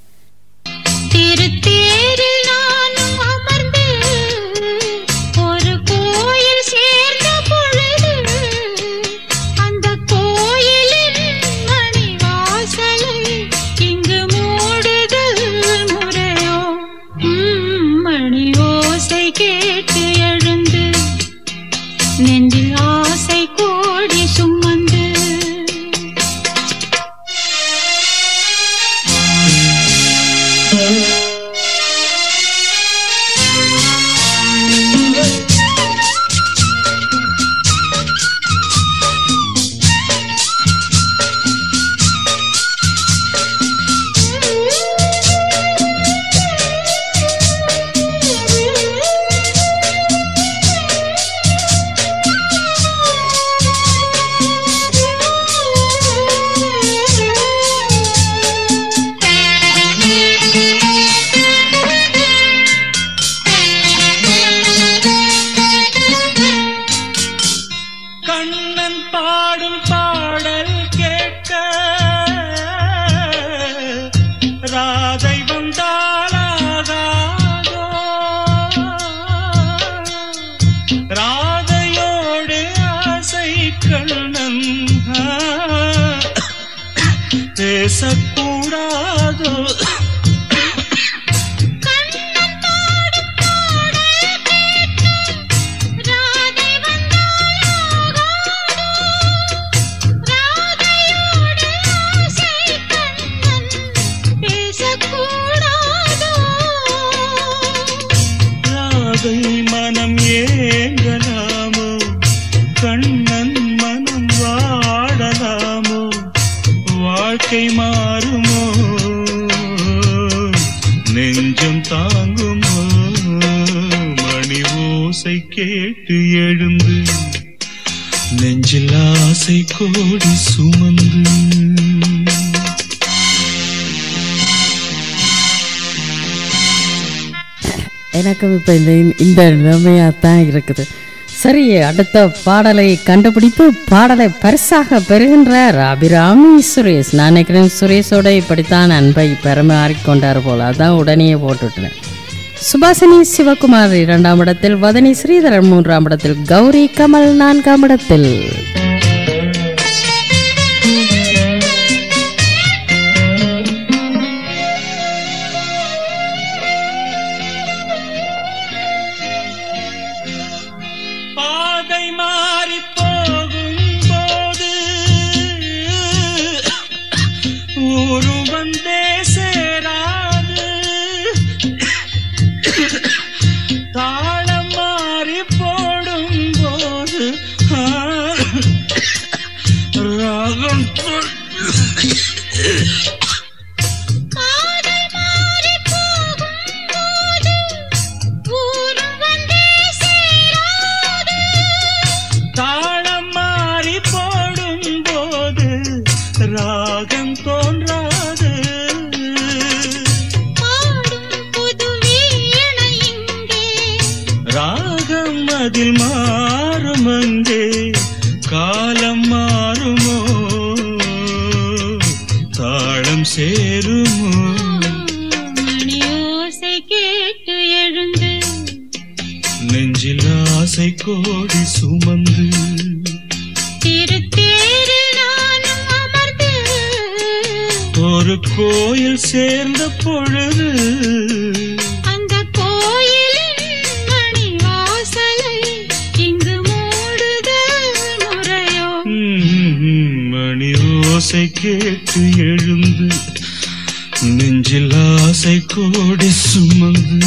நெஞ்சில் ஆசை கோடி சுமந்து. கண்ணன் பாடும் பாடல் கேட்க ராதை வந்தாலாகாதோ ராதையோடு ஆசை கண்ணன் பேசக்கூடாதோ மனம் ஏங்கலாமோ கண்ணன் மனம் வாடலாமோ வாழ்க்கை மாறுமோ நெஞ்சம் தாங்குமோ மணி ஓசை கேட்டு எழுந்து நெஞ்சில் ஆசை கோடி சுமந்து எனக்கும் இப்போ இந்த இந்த நிலைமையாக தான் இருக்குது. சரி, அடுத்த பாடலை கண்டுபிடித்து பாடலை பரிசாக பெறுகின்றார் அபிராமி சுரேஷ். நான் நினைக்கிறேன் சுரேஷோட இப்படித்தான் அன்பை பெருமாறிக்கொண்டார் போல், அதான் உடனே போட்டுட்டேன். சுபாசினி சிவகுமார் இரண்டாம் இடத்தில், வதனி ஸ்ரீதரன் மூன்றாம் இடத்தில், கௌரி கமல் நான்காம் இடத்தில். அதில் மாறும் அங்கே காலம் மாறுமோ தாளம் சேருமோ மணி ஓசை கேட்டு எழுந்து நெஞ்சில் ஆசை கோடி சுமந்து திருத்தேரில் நானும் அமர்ந்து ஒரு கோயில் சேர்ந்த பொழுது ஓசை கேட்டு எழுந்து நெஞ்சில் ஆசை கோடி சுமந்து.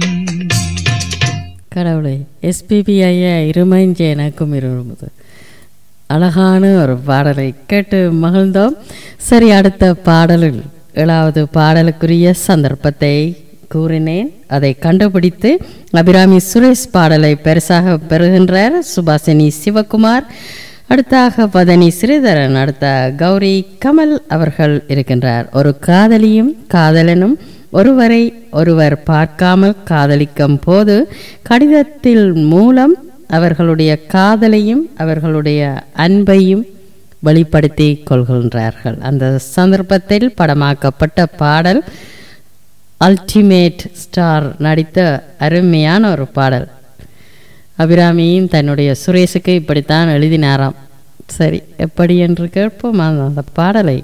கடவுளை எஸ்பிபி ஐயா இருமைஞ்ச எனக்கும் இருந்தது. அழகான ஒரு பாடலை கேட்டு மகிழ்ந்தோம். சரி, அடுத்த பாடலில் ஏழாவது பாடலுக்குரிய சந்தர்ப்பத்தை கூறினேன். அதை கண்டுபிடித்து அபிராமி சுரேஷ் பாடலை பரிசாக பெறுகின்றார் சுபாசினி சிவகுமார். அடுத்தாக வதனி ஸ்ரீதரன், அடுத்த கௌரி கமல் அவர்கள் இருக்கின்றார். ஒரு காதலியும் காதலனும் ஒருவரை ஒருவர் பார்க்காமல் காதலிக்கும் போது கடிதத்தில் மூலம் அவர்களுடைய காதலையும் அவர்களுடைய அன்பையும் வெளிப்படுத்தி கொள்கின்றார்கள். அந்த சந்தர்ப்பத்தில் படமாக்கப்பட்ட பாடல் அல்டிமேட் ஸ்டார் நடித்த அருமையான ஒரு பாடல். அபிராமியும் தன்னுடைய சுரேஷுக்கு இப்படித்தான் எழுதினாராம். சரி, எப்படி என்று கேட்போம் அந்த பாடலை.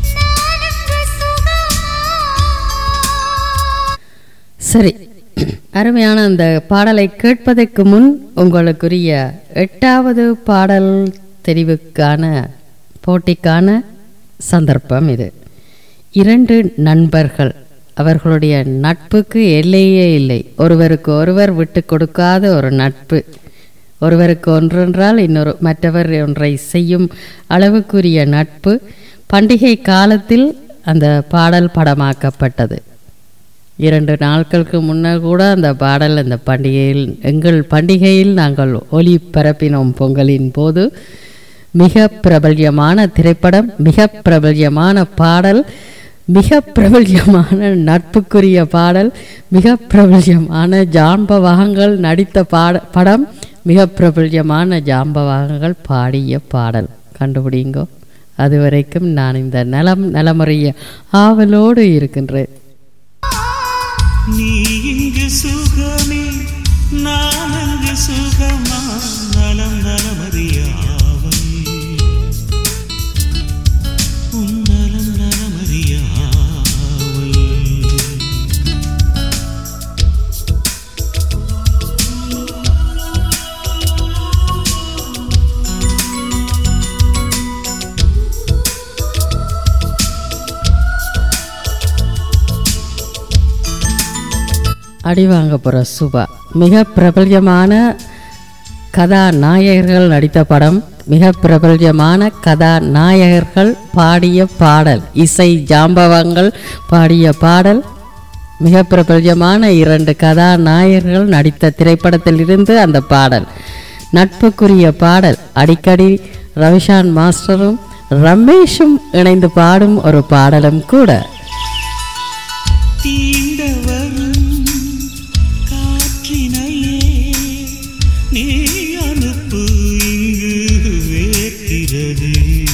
சரி, அருமையான அந்த பாடலை கேட்பதற்கு முன் உங்களுக்குரிய எட்டாவது பாடல் தெரிவுக்கான போட்டிக்கான சந்தர்ப்பம் இது. இரண்டு நண்பர்கள், அவர்களுடைய நட்புக்கு எல்லையே இல்லை. ஒருவருக்கு ஒருவர் விட்டு கொடுக்காத ஒரு நட்பு. ஒருவருக்கு ஒன்றென்றால் இன்னொரு மற்றவர் ஒன்றை செய்யும் அளவுக்குரிய நட்பு. பண்டிகை காலத்தில் அந்த பாடல் படமாக்கப்பட்டது. இரண்டு நாட்களுக்கு முன்னர் கூட அந்த பாடல் அந்த பண்டிகையில் எங்கள் பண்டிகையில் நாங்கள் ஒலி பரப்பினோம். பொங்கலின் போது மிக பிரபல்யமான திரைப்படம், மிக பிரபல்யமான பாடல், மிக பிரபல்யமான நட்புக்குரிய பாடல், மிக பிரபல்யமான ஜாம்பவாகங்கள் நடித்த பாட படம், மிக பிரபல்யமான ஜாம்பவாகங்கள் பாடிய பாடல். கண்டுபிடிங்கோ. அதுவரைக்கும் நான் இந்த நலம் நலமுறைய ஆவலோடு இருக்கின்றேன். நீ இங்கு சுகமே, நான் அங்கு சுகமா, நலம் நலமறியாவல், உன் நலம் நலமறியாவல். அடிவாங்க போகிற சுபா, மிக பிரபல்யமான கதாநாயகர்கள் நடித்த படம், மிக பிரபல்யமான கதாநாயகர்கள் பாடிய பாடல், இசை ஜாம்பவங்கள் பாடிய பாடல், மிக பிரபல்யமான இரண்டு கதாநாயகர்கள் நடித்த திரைப்படத்தில் இருந்து அந்த பாடல், நட்புக்குரிய பாடல். அடிக்கடி ரவிஷான் மாஸ்டரும் ரமேஷும் இணைந்து பாடும் ஒரு பாடலும் கூட. நீ அனுப்பு இங்கு வேர்க்கிறது,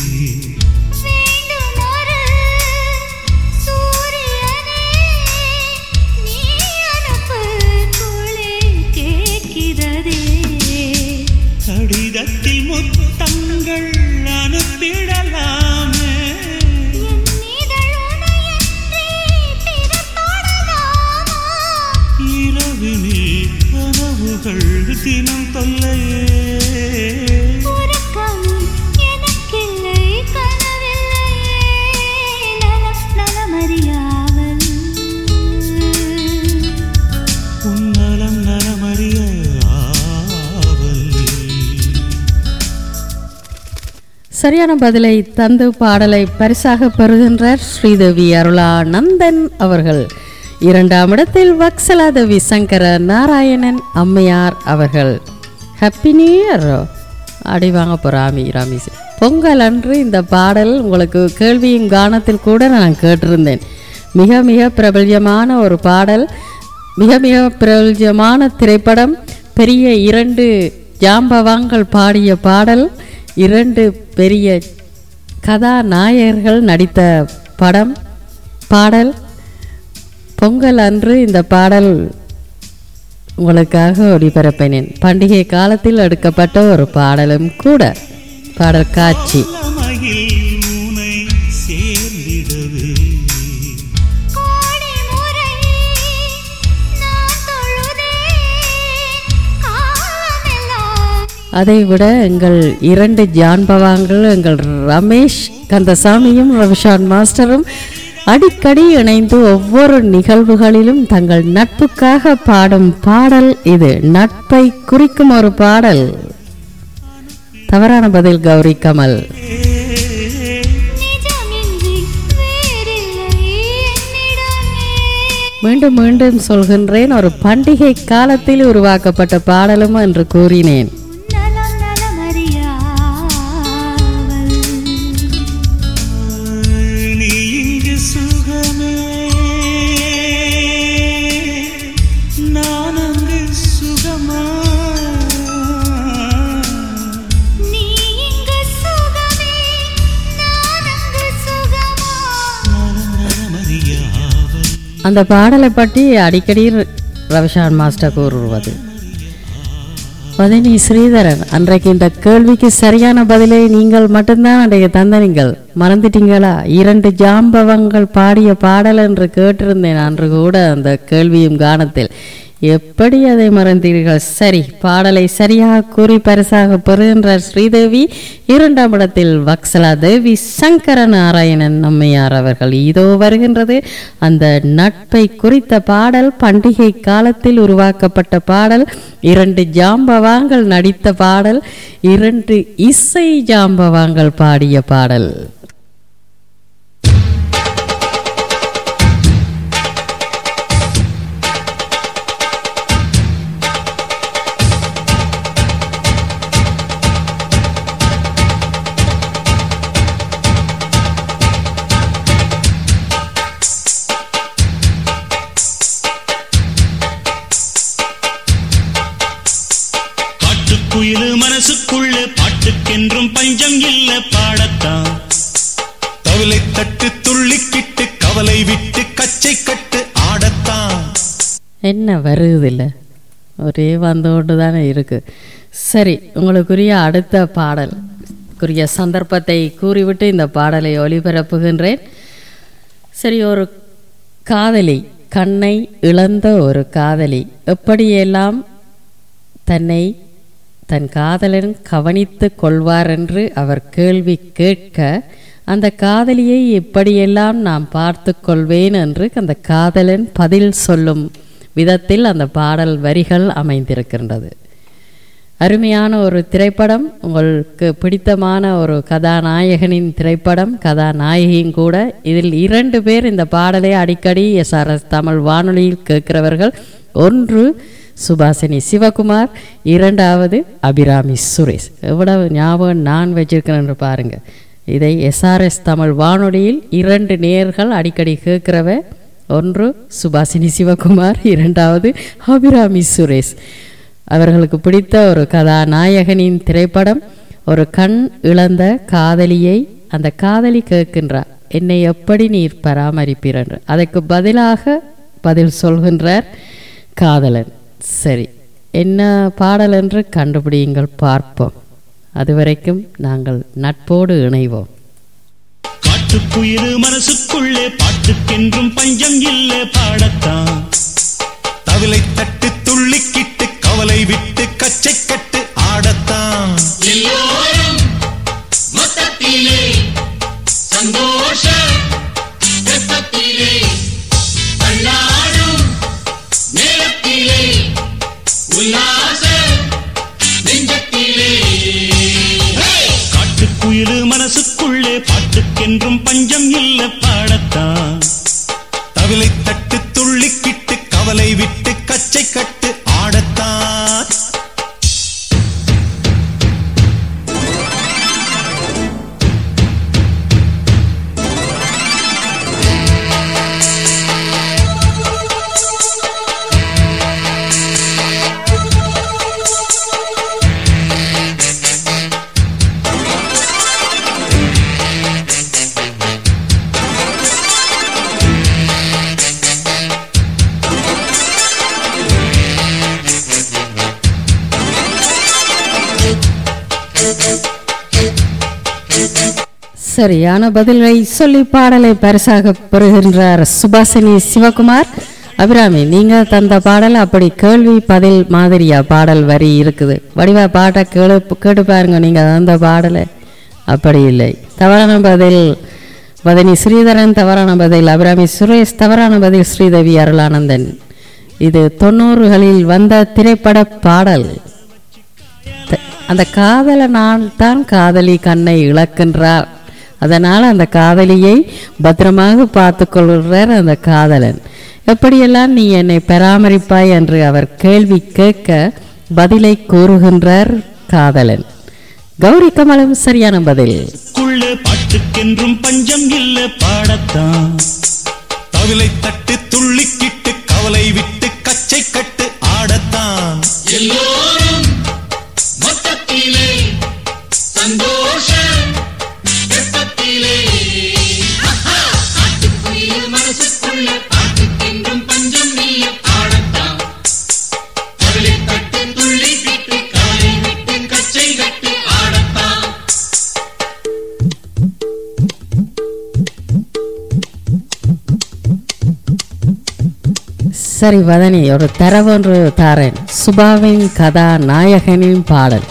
கடிதத்தில் முத்தங்கள் அனுப்பிடலாமே, இரவினில் கனவுகள் தினம் தொல்லையே, எனக்கில்லை கனவில்லையே, நலம் நலமறியாவல், உன் நலம் நலமறியாவல். சரியான பதிலை தந்து பாடலை பரிசாக பெறுகின்றார் ஸ்ரீதேவி அருளானந்தன் அவர்கள். இரண்டாம் இடத்தில் வக்சலாதேவி சங்கர நாராயணன் அம்மையார் அவர்கள். Happy new year. அடி வாங்க போ ராமி ராமி. பொங்கல் அன்று இந்த பாடல் உங்களுக்கு கேள்வியும் கானத்தில் கூட நான் கேட்டிருந்தேன். மிக மிக பிரபல்யமான ஒரு பாடல், மிக மிக பிரபல்யமான திரைப்படம், பெரிய இரண்டு ஜாம்பவான்கள் பாடிய பாடல், இரண்டு பெரிய கதாநாயகர்கள் நடித்த படம் பாடல். பொங்கல் அன்று இந்த பாடல் உங்களுக்காக ஒளிபரப்பினேன். பண்டிகை காலத்தில் எடுக்கப்பட்ட ஒரு பாடலும் கூட. பாடல் காட்சி. அதைவிட எங்கள் இரண்டு ஜான்பவான்கள், எங்கள் ரமேஷ் கந்தசாமியும் ரவிஷான் மாஸ்டரும் அடிக்கடி இணைந்து ஒவ்வொரு நிகழ்வுகளிலும் தங்கள் நட்புக்காக பாடும் பாடல் இது. நட்பை குறிக்கும் ஒரு பாடல். தவறான பதில் கௌரி கமல். மீண்டும் மீண்டும் சொல்கின்றேன், ஒரு பண்டிகை காலத்தில் உருவாக்கப்பட்ட பாடலும் என்று கூறினேன். அந்த பாடலை பற்றி அடிக்கடி ரவிஷான் மாஸ்டர் கூறுவது. பதினி ஸ்ரீதரன், அன்றைக்கு இந்த கேள்விக்கு சரியான பதிலை நீங்கள் மட்டும்தான் அன்றைக்கு தந்தனீங்கள், மறந்துட்டீங்களா? இரண்டு ஜாம்பவங்கள் பாடிய பாடல் என்று கேட்டிருந்தேன் அன்று கூட அந்த கேள்வியும் கானத்தில். எப்படி அதை மறந்தீர்கள்? சரி, பாடலை சரியாக கூறி பரிசாக பெறுகின்றார் ஸ்ரீதேவி. இரண்டாம் இடத்தில் வக்சலா தேவி. சங்கர நாராயணன் நம்மையார் அவர்கள். இதோ வருகின்றது அந்த நட்பை குறித்த பாடல். பண்டிகை காலத்தில் உருவாக்கப்பட்ட பாடல். இரண்டு ஜாம்பவான்கள் நடித்த பாடல். இரண்டு இசை ஜாம்பவான்கள் பாடிய பாடல். குயிலு மனசுக்குள்ள பாட்டுக்கென்றும் பஞ்சம் இல்ல பாடத்தான். தவிலை தட்டு துள்ளிக்கிட்டு கவலை விட்டு கச்சை கட்டு ஆடத்தான். என்ன வருவதில்லை, ஒரே வந்தோண்டு தானே இருக்கு. சரி, உங்களுக்குரிய அடுத்த பாடல் குறிய சந்தர்ப்பத்தை கூறிவிட்டு இந்த பாடலை ஒளிபரப்புகின்றேன். சரி, ஒரு காதலி, கண்ணை இழந்த ஒரு காதலி எப்படியெல்லாம் தன்னை தன் காதலன் கவனித்து கொள்வார் என்று அவர் கேள்வி கேட்க, அந்த காதலியை எப்படியெல்லாம் நான் பார்த்து கொள்வேன் என்று அந்த காதலன் பதில் சொல்லும் விதத்தில் அந்த பாடல் வரிகள் அமைந்திருக்கின்றது. அருமையான ஒரு திரைப்படம், உங்களுக்கு பிடித்தமான ஒரு கதாநாயகனின் திரைப்படம், கதாநாயகியும் கூட. இதில் இரண்டு பேர் இந்த பாடலை அடிக்கடி எஸ்ஆர்எஸ் தமிழ் வானொலியில் கேட்கிறவர்கள். ஒன்று சுபாசினி சிவகுமார், இரண்டாவது அபிராமி சுரேஷ். எவ்வளவு ஞாபகம் நான் வச்சிருக்கிறேன் பாருங்க. இதை எஸ்ஆர்எஸ் தமிழ் வானொலியில் இரண்டு நேயர்கள் அடிக்கடி கேட்கிறவ. ஒன்று சுபாசினி சிவகுமார், இரண்டாவது அபிராமி சுரேஷ். அவர்களுக்கு பிடித்த ஒரு கதாநாயகனின் திரைப்படம். ஒரு கண் இழந்த காதலியை அந்த காதலி கேட்கின்றார், என்னை எப்படி நீர் பராமரிப்பீர் என்று. அதற்கு பதிலாக பதில் சொல்கின்றார் காதலன். சரி, என்ன பாடல் என்று கண்டுபிடியுங்கள், பார்ப்போம். அதுவரைக்கும் நாங்கள் நட்போடு இணைவோம். காட்டுக்குயிலு மனசுக்குள்ளே பாட்டுக்கென்றும் பஞ்சம் இல்ல பாடத்தான். தவிலை தட்டு துள்ளிக்கிட்டு கவலை விட்டு கச்சை கட்டு ஆடத்தான். எல்லோரும் மொத்தத்திலே சந்தோஷ வெப்பத்திலே கண்ணாடும் நேரத்திலே உல்லாச நெஞ்சத்திலே. காட்டுக்குயிலு மனசுக்குள்ளே பாட்டுக்கென்றும் பஞ்சம் இல்ல பாடத்தான். தவிலை தட்டு துள்ளிக்கிட்டு கவலை விட்டு கச்சை கட்டு ஆடத்தான். சரியான பதிலை சொல்லி பாடலை பரிசாக பெறுகின்றார் சுபாசினி சிவகுமார். அபிராமி, நீங்க தந்த பாடல் அப்படி கேள்வி பதில் மாதிரியா பாடல் வரி இருக்குது? வடிவா பாட்டை கேளு கேட்டு பாருங்க. நீங்க தந்த பாடலை அப்படி இல்லை. தவறான பதில் வதனி ஸ்ரீதரன், தவறான பதில் அபிராமி சுரேஷ், தவறான பதில் ஸ்ரீதேவி அருளானந்தன். இது தொண்ணூறுகளில் வந்த திரைப்பட பாடல். அந்த காதலனால் தான் காதலி கண்ணை இழக்கின்றார். அதனால் அந்த காதலியை பத்திரமாக பார்த்து கொள்கிறார் அந்த காதலன். எப்படியெல்லாம் நீ என்னை பராமரிப்பாய் என்று அவர் கேள்வி கேட்க பதிலை கூறுகின்றார் காதலன். கௌரி கமலம் சரியான பதில். பாட்டுக்கென்றும் பஞ்சம் இல்ல பாடத்தான். தவிலை தட்டு துள்ளிக்கிட்டு கவலை விட்டு கச்சை கட்டு ஆடத்தான். எல்லோரும் மொத்தத்திலே சந்தோஷ வெப்பத்திலே. காட்டுக்குயில் மனசுக்குள்ள பாட்டுக்கென்றும் பஞ்சம் இல்ல பாடத்தான். தவிலை தட்டு துள்ளிக்கிட்டு கவலை விட்டு கச்சை கட்டு ஆடத்தான். சரி வதனி, ஒரு தரவொன்று தாரேன். சுபாவின் கதாநாயகனின் பாடல்.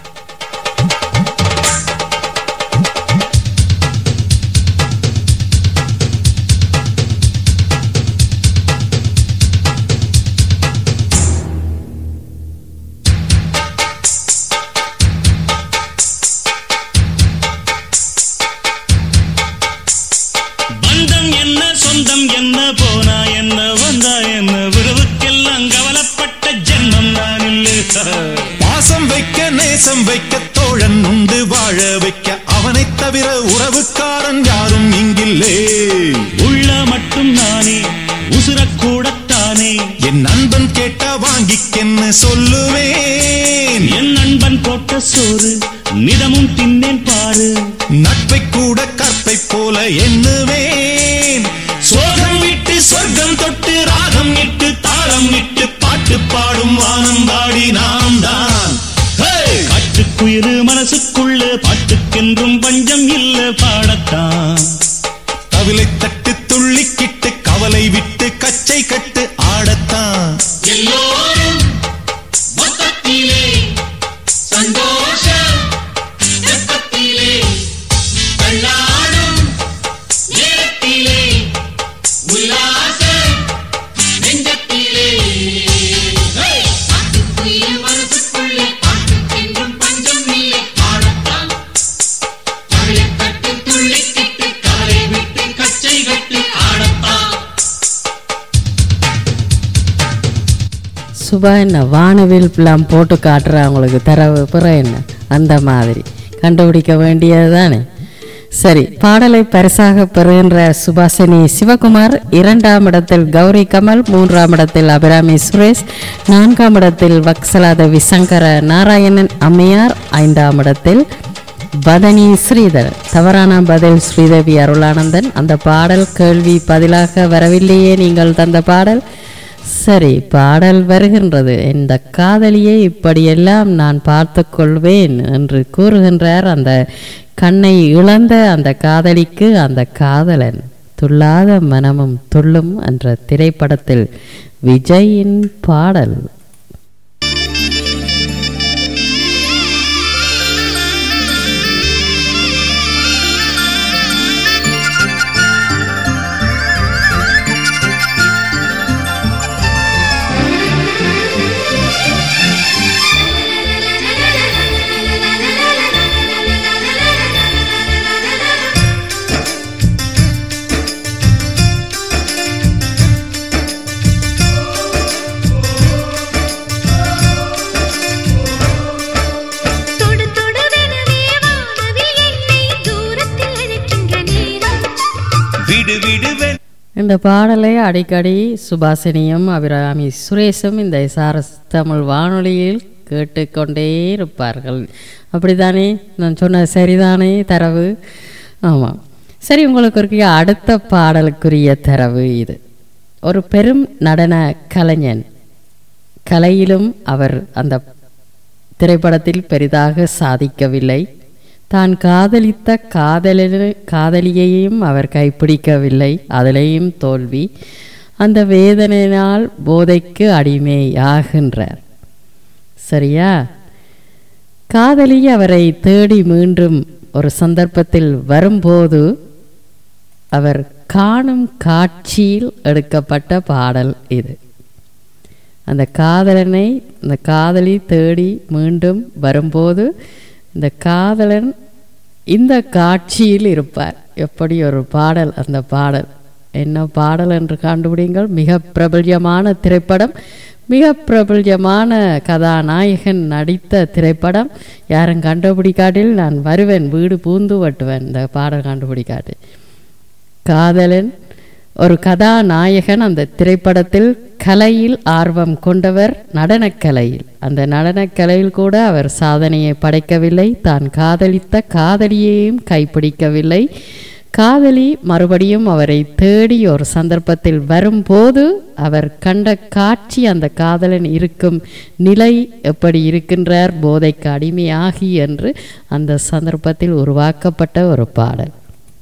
பாசம் வைக்க நேசம் வைக்க தோழன் உண்டு வாழ வைக்க அவனை தவிர உறவுக்காரன் யாரும் இங்கில்லே. உள்ள மட்டும் நானே உசுரக்கூடத்தானே என் நண்பன் கேட்டா வாங்கிக்கென்னு சொல்லுவேன். என் நண்பன் போட்ட சோறு நிதமும் தின்னேன் பாரு. நட்பை கூட கற்பை போல எண்ணுவேன். சோகம் விட்டு சொர்க்கம் தொட்டு ராகம் இட்டு தாளம் இட்டு பாட்டு பாடும் வானம் பாடி நாம் தான். காட்டுக்குயிரு மனசுக்குள்ள பாட்டுக்கென்றும் பஞ்சம் இல்ல பாடத்தான். கவிலை தட்டு துள்ளிக்கிட்டு கவலை விட்டு கச்சை கட்டு ஆடத்தான். எல்லோரும் மொத்தத்திலே சந்தோஷ வெப்பத்திலே கண்ணாடும் நேரத்திலே உல்லாச நெஞ்சத்திலே காட்டுக்குயிலே மனசுக்குள்ளே பாட்டுக்கென்றும் பஞ்சம் இல்லை பாடத்தான். கவிலை தட்டு துள்ளிக்கிட்டு கவலை விட்டு கச்சை கட்டு ஆடத்தான். சுபா என்ன வானவில் எல்லாம் போட்டு காட்டுற அவங்களுக்கு தரவு பிற என்ன அந்த மாதிரி கண்டுபிடிக்க வேண்டியது தானே. சரி, பாடலை பரிசாக பெறுகின்ற சுபாஷினி சிவகுமார், இரண்டாம் இடத்தில் கௌரி கமல், மூன்றாம் இடத்தில் அபிராமி சுரேஷ், நான்காம் இடத்தில் வக்சலாதேவி சங்கர நாராயணன் அம்மையார், ஐந்தாம் இடத்தில் வதனி ஸ்ரீதர். தவறான பதில் ஸ்ரீதேவி அருளானந்தன். அந்த பாடல் கேள்வி பதிலாக வரவில்லையே நீங்கள் தந்த பாடல். சரி, பாடல் வருகின்றது. இந்த காதலியை இப்படியெல்லாம் நான் பார்த்து கொள்வேன் என்று கூறுகின்றார். அந்த கண்ணை இழந்த அந்த காதலிக்கு அந்த காதலன் துள்ளாத மனமும் துள்ளும் என்ற திரைப்படத்தில் விஜயின் பாடல். இந்த பாடலை அடிக்கடி சுபாஷினியும் அபிராமி சுரேஷும் இந்த எஸ்ஆர்எஸ் தமிழ் வானொலியில் கேட்டுக்கொண்டே இருப்பார்கள். அப்படித்தானே? நான் சொன்ன சரிதானே தரவு? ஆமாம். சரி, உங்களுக்கு இருக்க அடுத்த பாடலுக்குரிய தரவு இது. ஒரு பெரும் நடன கலைஞன், கலையிலும் அவர் அந்த திரைப்படத்தில் பெரிதாக சாதிக்கவில்லை. தான் காதலித்த காதலி காதலியையும் அவர் கைப்பிடிக்கவில்லை, அதிலேயும் தோல்வி. அந்த வேதனையினால் போதைக்கு அடிமையாகின்றார். சரியா? காதலி அவரை தேடி மீண்டும் ஒரு சந்தர்ப்பத்தில் வரும்போது அவர் காணும் காட்சியில் எடுக்கப்பட்ட பாடல் இது. அந்த காதலனை அந்த காதலி தேடி மீண்டும் வரும்போது இந்த காதலன் இந்த காட்சியில் இருப்பார். எப்படி ஒரு பாடல்! அந்த பாடல் என்ன பாடல் என்று கண்டுபிடிங்கள். மிக பிரபல்யமான திரைப்படம், மிக பிரபல்யமான கதாநாயகன் நடித்த திரைப்படம். யாரும் கண்டுபிடிக்காட்டில் நான் வருவேன், வீடு பூந்து வட்டுவேன் இந்த பாடல் கண்டுபிடிக்காட்டு. காதலன் ஒரு கதாநாயகன் அந்த திரைப்படத்தில் கலையில் ஆர்வம் கொண்டவர், நடனக்கலையில். அந்த நடனக்கலையில் கூட அவர் சாதனையை படைக்கவில்லை. தான் காதலித்த காதலியையும் கைப்பிடிக்கவில்லை. காதலி மறுபடியும் அவரை தேடி ஒரு சந்தர்ப்பத்தில் வரும்போது அவர் கண்ட காட்சி, அந்த காதலன் இருக்கும் நிலை எப்படி இருக்கின்றார், போதைக்கு அடிமையாகி என்று அந்த சந்தர்ப்பத்தில் உருவாக்கப்பட்ட ஒரு பாடல்.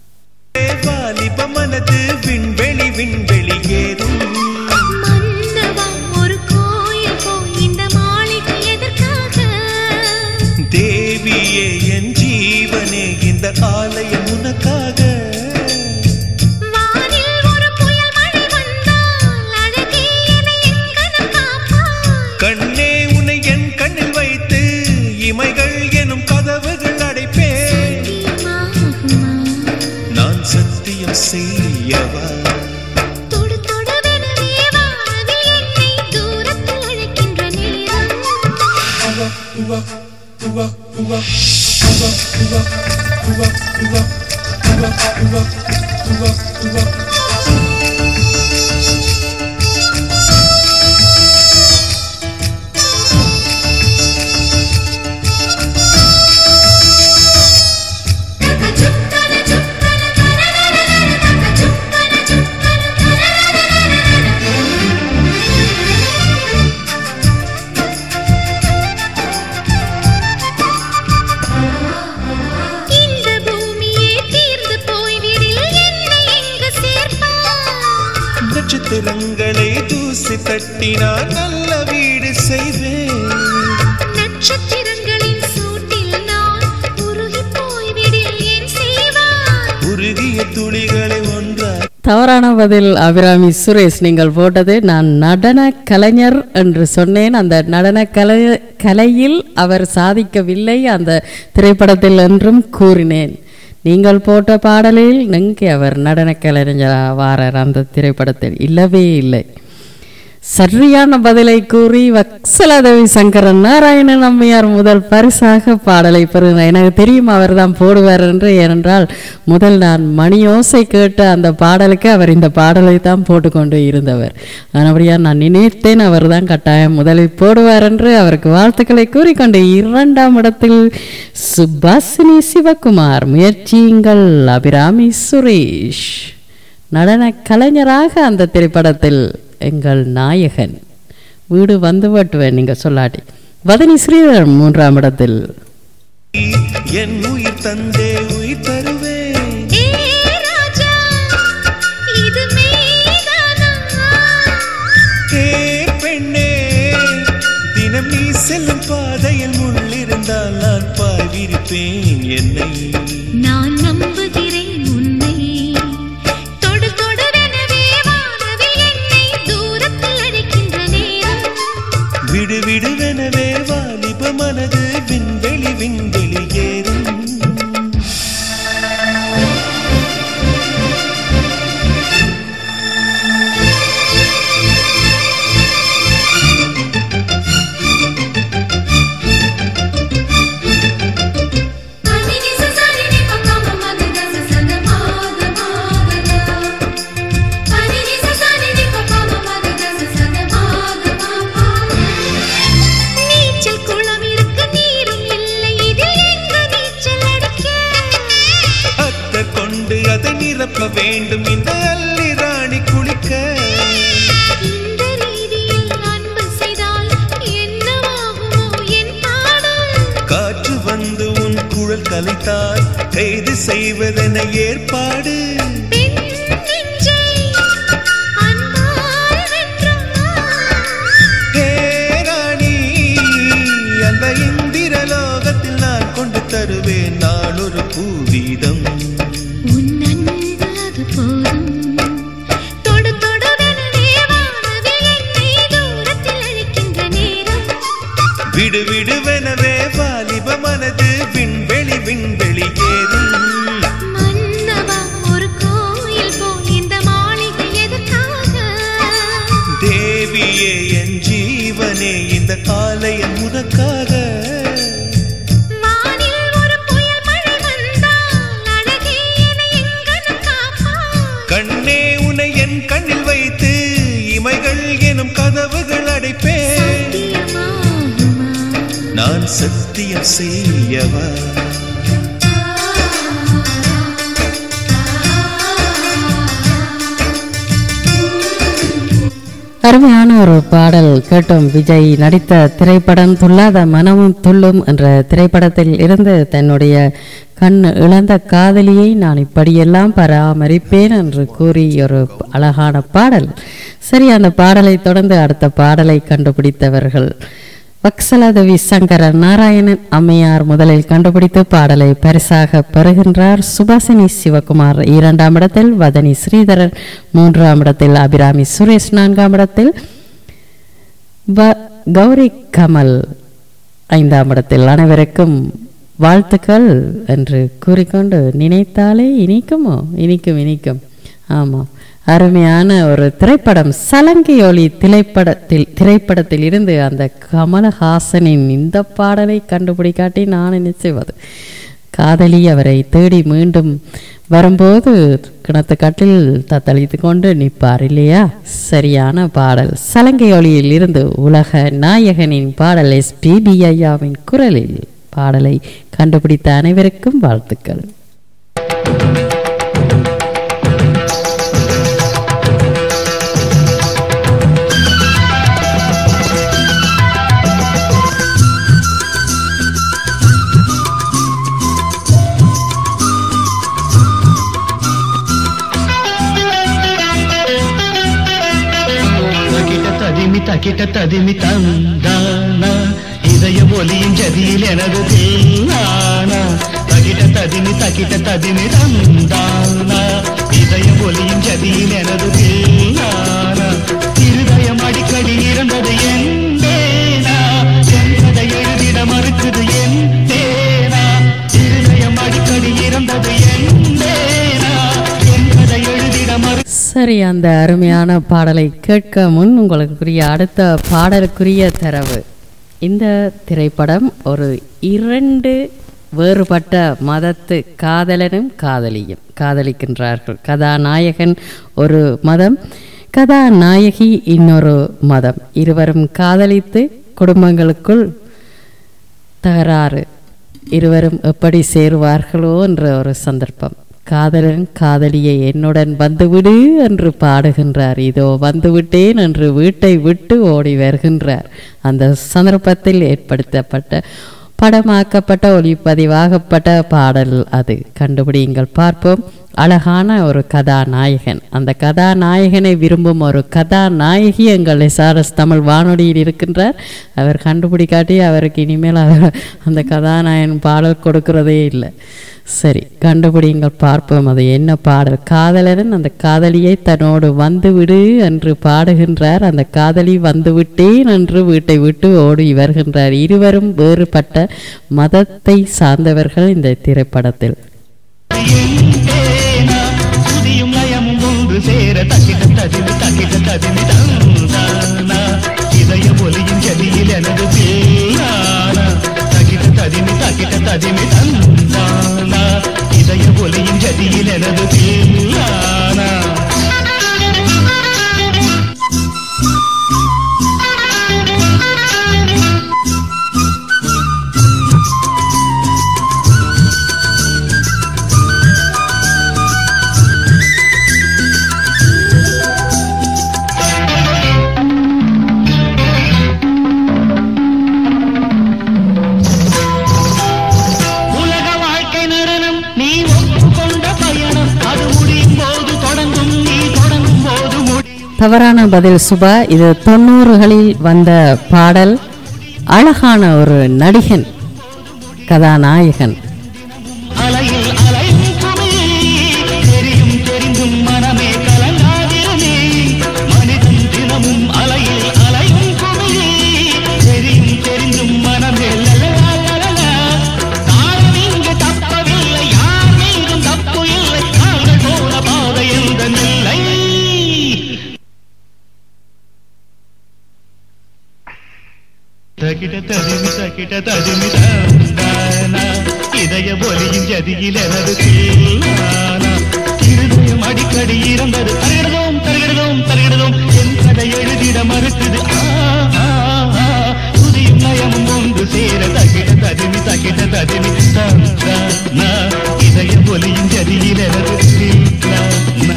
மனது விண்வெளி விண்வெளி ஏறும் நட்சத்திரங்களை தூசி தட்டினால் நல்ல வீடு செய்வேன். நட்சத்திரங்களின் சூட்டில் நான் உருகி போய்விடில் ஏன் செய்வார்? உருகிய துளிகளை ஒன்றாய். தவறான பதில் அபிராமி சுரேஷ். நீங்கள் போட்டது நான் நடன கலைஞர் என்று சொன்னேன். அந்த நடன கலை கலையில் அவர் சாதிக்கவில்லை அந்த திரைப்படத்தில் என்றும் கூறினேன். நீங்கள் போட்ட பாடலில் நெங்கே அவர் நடன கலைஞர் வாரார் அந்த திரைப்படத்தில் இல்லவே இல்லை. சரியான பதிலை கூறி வக்சலாதேவி சங்கரன் நாராயணன் அம்மையார் முதல் பரிசாக பாடலை பெறுகிறார். எனக்கு தெரியும் அவர் தான் போடுவார் என்று. ஏனென்றால் முதல் நான் மணியோசை கேட்ட அந்த பாடலுக்கு அவர் இந்த பாடலை தான் போட்டுக்கொண்டு இருந்தவர். அதனபடியா நான் நினைத்தேன் அவர் தான் கட்டாயம் முதலில் போடுவார் என்று. அவருக்கு வாழ்த்துக்களை கூறிக்கொண்டு இரண்டாம் இடத்தில் சுபாசினி சிவகுமார். முயற்சியுங்கள் அபிராமி சுரேஷ். நடன கலைஞராக அந்த திரைப்படத்தில் எங்கள் நாயகன். வீடு வந்து வெட்டுவேன் நீங்க சொல்லாட்டி. வதனி ஸ்ரீதரன் மூன்றாம் இடத்தில். என் உயிர் தந்தே உயிர் தருவேன். ஏ ராஜா இது மீதானா? ஏ பெண்ணே தினம் நீ செல்லும் பாதையில் முள்ளிருந்தால் நான் பாய்விருப்பேன். என்னை நான் நம்புகிறேன் உன்னை. தொடு தொடுவெனவே வானவில் என்னை தூரத்தில் அழைக்கின்ற நேரம். விடு விடுவெனவே வாலிப மனது விண்வெளி விண்வெளி ஏறும். நீச்சல் குளம் இருக்கு நீரும் இல்லை இதில் எங்கு நீச்சல் அடிக்க? அத்தர் கொண்டு அதை நிரப்ப வேண்டும் இந்த அல்லி ராணி குளிக்க. இந்த ரீதியில் அன்பு செய்தால் என்னவாகுமோ என் பாடல்? காற்று வந்து உன் குழல் கலைத்தால் கைது செய்வதென ஏற்பாடு. பெண் நெஞ்சை அன்பால் வென்றார். ஏ ராணி அந்த இந்திரலோகத்தில் நான் கொண்டு தருவேன் நான் ஒரு பூவீதம். உன் அன்பு அது போதும். தொடு தொடுவெனவே வானவில் என்னை தூரத்தில் அழைக்கின்ற நேரம். விடு விடுவெனவே வாலிப மனது விண்வெளி விண்வெளி ஏறும். மன்னவா ஒரு கோயில் போல் இந்த மாளிகை எதற்காக? தேவியே என் ஜீவனே இந்த ஆலயம் உனக்காக. வானில் ஒரு புயல் மழை வந்தால் அழகே என்னை எங்கனம் காப்பாய்? கண்ணே உன்னை என் கண்ணில் வைத்து இமைகள் எனும் கதவுகள் அடைப்பேன். சத்தியமாகுமா? நான் சத்தியம் செய்யவா? அருமையான ஒரு பாடல் கேட்டோம். விஜய் நடித்த திரைப்படம் துள்ளாத மனமும் துள்ளும் என்ற திரைப்படத்தில் இருந்து தன்னுடைய கண் இழந்த காதலியை நான் இப்படியெல்லாம் பராமரிப்பேன் என்று கூறி ஒரு அழகான பாடல். சரி, அந்த பாடலை தொடர்ந்து அடுத்த பாடலை கண்டுபிடித்தவர்கள் வக்சலாதேவி சங்கரன் நாராயணன் அம்மையார் முதலில் கண்டுபிடித்து பாடலை பரிசாக பெறுகின்றார். சுபாசினி சிவகுமார் இரண்டாம் இடத்தில், வதனி ஸ்ரீதரன் மூன்றாம் இடத்தில், அபிராமி சுரேஷ் நான்காம் இடத்தில், கௌரி கமல் ஐந்தாம் இடத்தில். அனைவருக்கும் வாழ்த்துக்கள் என்று கூறிக்கொண்டு நினைத்தாலே இனிக்குமோ? இனிக்கும் இனிக்கும். ஆமாம், அருமையான ஒரு திரைப்படம் சலங்கை ஒளி திரைப்படத்தில் திரைப்படத்தில் இருந்து அந்த கமலஹாசனின் இந்த பாடலை கண்டுபிடிக்காட்டி நான் என்ன செய்வது. காதலி அவரை தேடி மீண்டும் வரும்போது கிணத்து கட்டில் தத்தளித்து கொண்டு நிற்பார் இல்லையா. சரியான பாடல் சலங்கை ஒளியில் இருந்து உலக நாயகனின் பாடல் எஸ் பி பி ஐயாவின் குரலில். பாடலை கண்டுபிடித்த அனைவருக்கும் வாழ்த்துக்கள். தக்கிட்ட ததிமி தந்தானா இதய ஒலியின் ஜதியில் எனது தேனானா தக்கிட்ட ததிமி தக்கிட்ட ததிமி தந்தானா இதய ஒலியின் ஜதியில் எனது தேனானா இருதயம் அடிக்கடி இறந்தது என் தேனா என்பதை எழுதிட மறுக்குது என் தேனா இருதயம் அடிக்கடி இறந்தது என் தேனா என்பதை எழுதிட மறு. சரி, அந்த அருமையான பாடலை கேட்க முன் உங்களுக்குரிய அடுத்த பாடலுக்குரிய தரவு. இந்த திரைப்படம் ஒரு இரண்டு வேறுபட்ட மதத்து காதலனும் காதலியும் காதலிக்கின்றார்கள். கதாநாயகன் ஒரு மதம், கதாநாயகி இன்னொரு மதம். இருவரும் காதலித்து குடும்பங்களுக்குள் தகராறு. இருவரும் எப்படி சேருவார்களோ என்ற ஒரு சந்தர்ப்பம். காதலன் காதலியை என்னுடன் வந்துவிடு என்று பாடுகின்றார். இதோ வந்துவிட்டேன் என்று வீட்டை விட்டு ஓடி வருகின்றார். அந்த சந்தர்ப்பத்தில் ஏற்படுத்தப்பட்ட படமாக்கப்பட்ட ஒளிப்பதிவாகப்பட்ட பாடல் அது. கண்டுபிடியுங்கள் பார்ப்போம். அழகான ஒரு கதாநாயகன், அந்த கதாநாயகனை விரும்பும் ஒரு கதாநாயகி எங்கள் எஸ்ஆர்எஸ் தமிழ் வானொலியில் இருக்கின்றார். அவர் கண்டுபிடிக்காட்டி அவருக்கு இனிமேல் அவர் அந்த கதாநாயகன் பாடல் கொடுக்கிறதே இல்லை. சரி, கண்டுபிடியுங்கள் பார்ப்போம் அது என்ன பாடல். காதலன் அந்த காதலியை தன்னோடு வந்துவிடு என்று பாடுகின்றார். அந்த காதலி வந்துவிட்டேன் என்று வீட்டை விட்டு ஓடி வருகின்றார். இருவரும் வேறுபட்ட மதத்தை சார்ந்தவர்கள் இந்த திரைப்படத்தில். சேர தக்கிட்ட ததிமி தக்கிட்ட ததிமி தந்தானா இதய ஒலியின் ஜதியில் எனது தேனானா தக்கிட்ட ததிமி தக்கிட்ட ததிமி தந்தானா இதய ஒலியின் ஜதியில் எனது தேனானா. தவறான பதில் சுபா. இது தொண்ணூறுகளில் வந்த பாடல். அழகான ஒரு நடிகன் கதாநாயகன். தக்கிட்ட ததிமி தக்கிட்ட ததிமி தந்தானா இதய ஒலியின் ஜதியில் எனது தேனானா இருதயம் அடிக்கடி இறந்தது தருகிறதோம் தருகிறதோம் தருகிறதோம் என்பதை எழுதிட மறுக்குது. புதியும் நயமும் ஒன்று சேர தக்கிட்ட ததிமி தக்கிட்ட ததிமி தந்தானா இதய ஒலியின் ஜதியில் எனது தேனானா.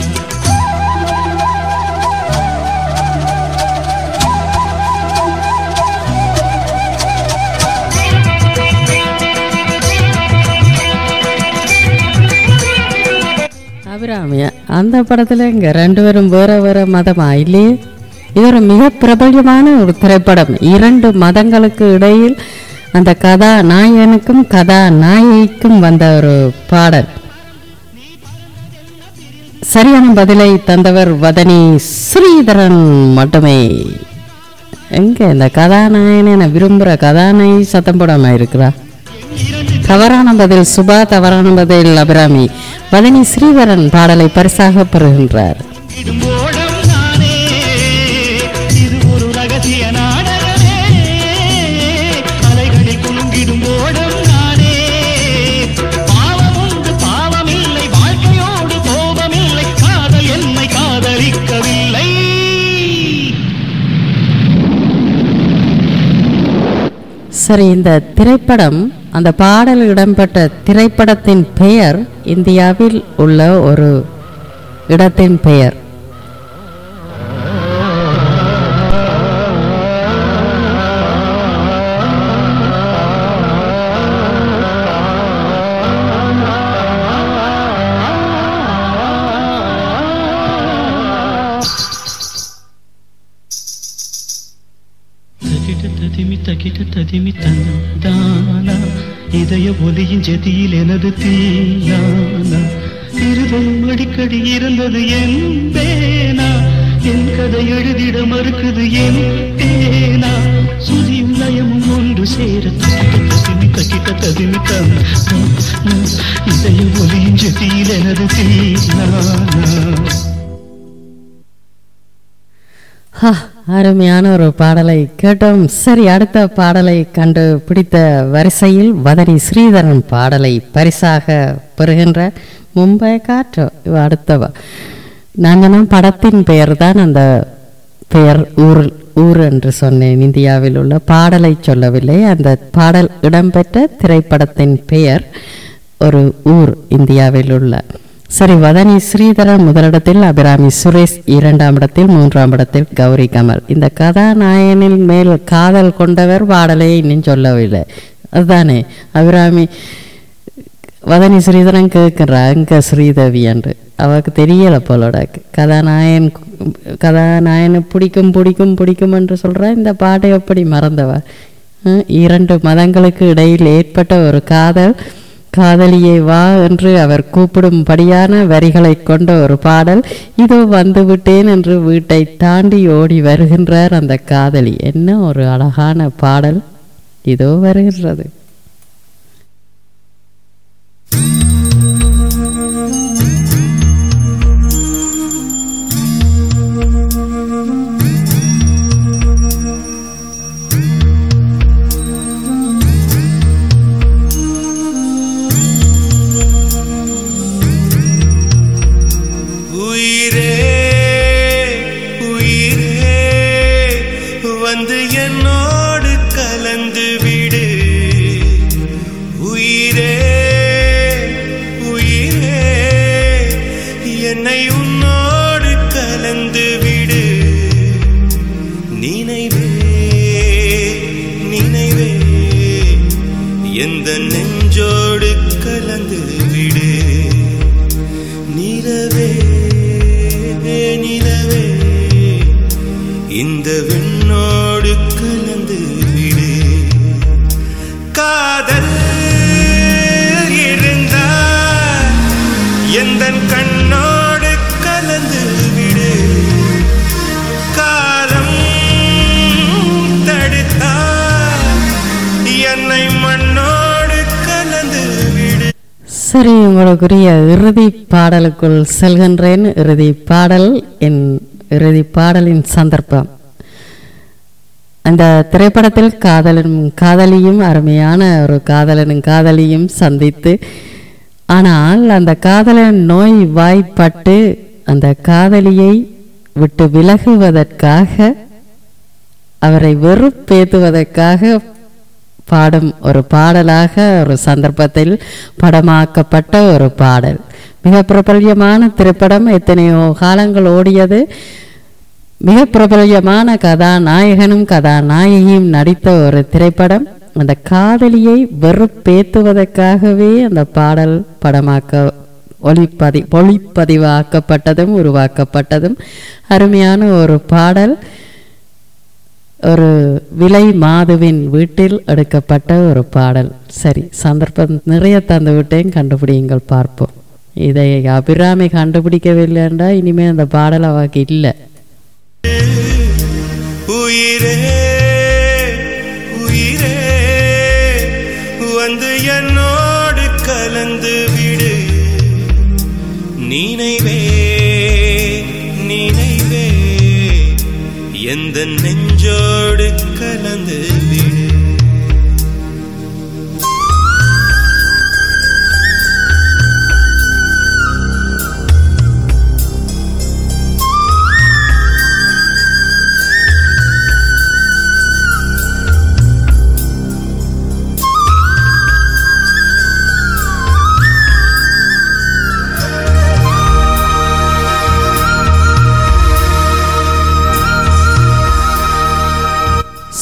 அபிராமியா அந்த படத்தில் இங்கே ரெண்டு பேரும் வேற வேற மதமா இல்லையே. இது ஒரு மிக பிரபலமான ஒரு திரைப்படம். இரண்டு மதங்களுக்கு இடையில் அந்த கதாநாயகனுக்கும் கதாநாயகிக்கும் வந்த ஒரு பாடல். சரியான பதிலை தந்தவர் வதனி ஸ்ரீதரன் மட்டுமே. எங்க இந்த கதாநாயகனை விரும்புகிற கதாநாயகி சத்தம் போடாம இருக்கிறா. தவறான பதில் சுபா, தவறான பதில் அபிராமி. வதனி ஸ்ரீதரன் பாடலை பரிசாக பெறுகின்றார். சரி, இந்த திரைப்படம், அந்த பாடல் இடம்பெற்ற திரைப்படத்தின் பெயர் இந்தியாவில் உள்ள ஒரு இடத்தின் பெயர். தகிட ததிமி தந்தானா இதய ஒலியின் ஜதியில் எனது தீயானா இருவரும் அடிக்கடி இருந்தது என் பேனா என் கதை எழுதிட மறுக்குது என் பேனா சுதியும் லயமும் ஒன்று சேர தகிட ததிமி தகிட ததிமி தந்தானா இதய ஒலியின் ஜதியில் எனது தீயானா. அருமையான ஒரு பாடலை கேட்டோம். சரி, அடுத்த பாடலை கண்டு பிடித்த வரிசையில் வதனி ஸ்ரீதரன் பாடலை பரிசாக பெறுகின்ற மும்பை காற்று. அடுத்தவ நாங்கள் படத்தின் பெயர் தான் அந்த பெயர் ஊர் ஊர் என்று சொன்னேன். இந்தியாவில் உள்ள பாடலை சொல்லவில்லை. அந்த பாடல் இடம்பெற்ற திரைப்படத்தின் பெயர் ஒரு ஊர் இந்தியாவில் உள்ள. சரி, வதனி ஸ்ரீதரன் முதலிடத்தில், அபிராமி சுரேஷ் இரண்டாம் இடத்தில், மூன்றாம் இடத்தில் கௌரி கமல். இந்த கதாநாயகனின் மேல் காதல் கொண்டவர் பாடலை இன்னும் சொல்லவில்லை. அதுதானே அபிராமி வதனி ஸ்ரீதரன் கேட்கிறா அங்க ஸ்ரீதேவி என்று. அவருக்கு தெரியலை போலோட கதாநாயகன் கதாநாயகனை பிடிக்கும் பிடிக்கும் பிடிக்கும் என்று சொல்கிறா. இந்த பாட்டை எப்படி மறந்தவ? இரண்டு மதங்களுக்கு இடையில் ஏற்பட்ட ஒரு காதல், காதலியை வா என்று அவர் கூப்பிடும்படியான வரிகளை கொண்ட ஒரு பாடல். இதோ வந்து விட்டேன் என்று வீட்டை தாண்டி ஓடி வருகின்றார் அந்த காதலி. என்ன ஒரு அழகான பாடல் இதோ வருகின்றது. சரி, உங்களுக்குரிய இறுதி பாடலுக்குள் செல்கின்றேன். இறுதி பாடல் என் இறுதி பாடலின் சந்தர்ப்பம். அந்த திரைப்படத்தில் காதலனும் காதலியும் அருமையான ஒரு காதலனும் காதலியும் சந்தித்து, ஆனால் அந்த காதலன் நோய் வாய்ப்பட்டு அந்த காதலியை விட்டு விலகுவதற்காக, அவரை வெறுப்பேற்றுவதற்காக பாடும் ஒரு பாடலாக ஒரு சந்தர்ப்பத்தில் படமாக்கப்பட்ட ஒரு பாடல். மிக பிரபல்யமான திரைப்படம், எத்தனையோ காலங்கள் ஓடியது. மிக பிரபல்யமான கதாநாயகனும் கதாநாயகியும் நடித்த ஒரு திரைப்படம். அந்த காதலியை வெறுப்பேற்றுவதற்காகவே அந்த பாடல் படமாக்க ஒளிப்பதி ஒளிப்பதிவாக்கப்பட்டதும் உருவாக்கப்பட்டதும் அருமையான ஒரு பாடல். ஒரு விலை மாதுவின் வீட்டில் எடுக்கப்பட்ட ஒரு பாடல். சரி, சந்தர்ப்பம் நிறைய தந்து விட்டேன், கண்டுபிடிங்கள் பார்ப்போம். இதை அபிராமி கண்டுபிடிக்கவில்லை என்றால் இனிமேல் அந்த பாடல் அவக்கு இல்லை. உயிரே உயிரே வந்து என்னோடு கலந்து விடு, நினைவே நினைவே எந்த நெஞ்சோடு கலந்து விடு.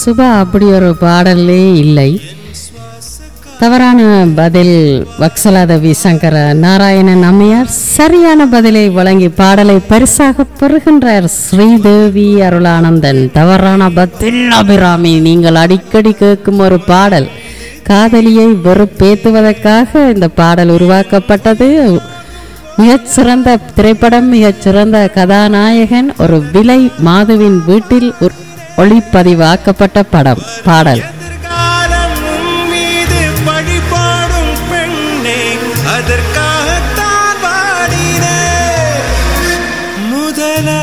சுபா அப்படி ஒரு பாடலே இல்லை. தவறான பதில் வக்சலாதவி சங்கர நாராயணன் அம்மையார். சரியான பதிலை வழங்கி பாடலை பரிசாக பெறுகின்றார் ஸ்ரீதேவி அருளானந்தன். தவறான பதில் அபிராமி. நீங்கள் அடிக்கடி கேட்கும் ஒரு பாடல், காதலியை வெறுப்பேத்துவதற்காக இந்த பாடல் உருவாக்கப்பட்டது. மிகச்சிறந்த திரைப்படம், மிகச்சிறந்த கதாநாயகன், ஒரு விலை மாதுவின் வீட்டில் ஒளிப்பதிவாக்கப்பட்ட படம் பாடல். அதற்காகத்தான் பாடினே முதலா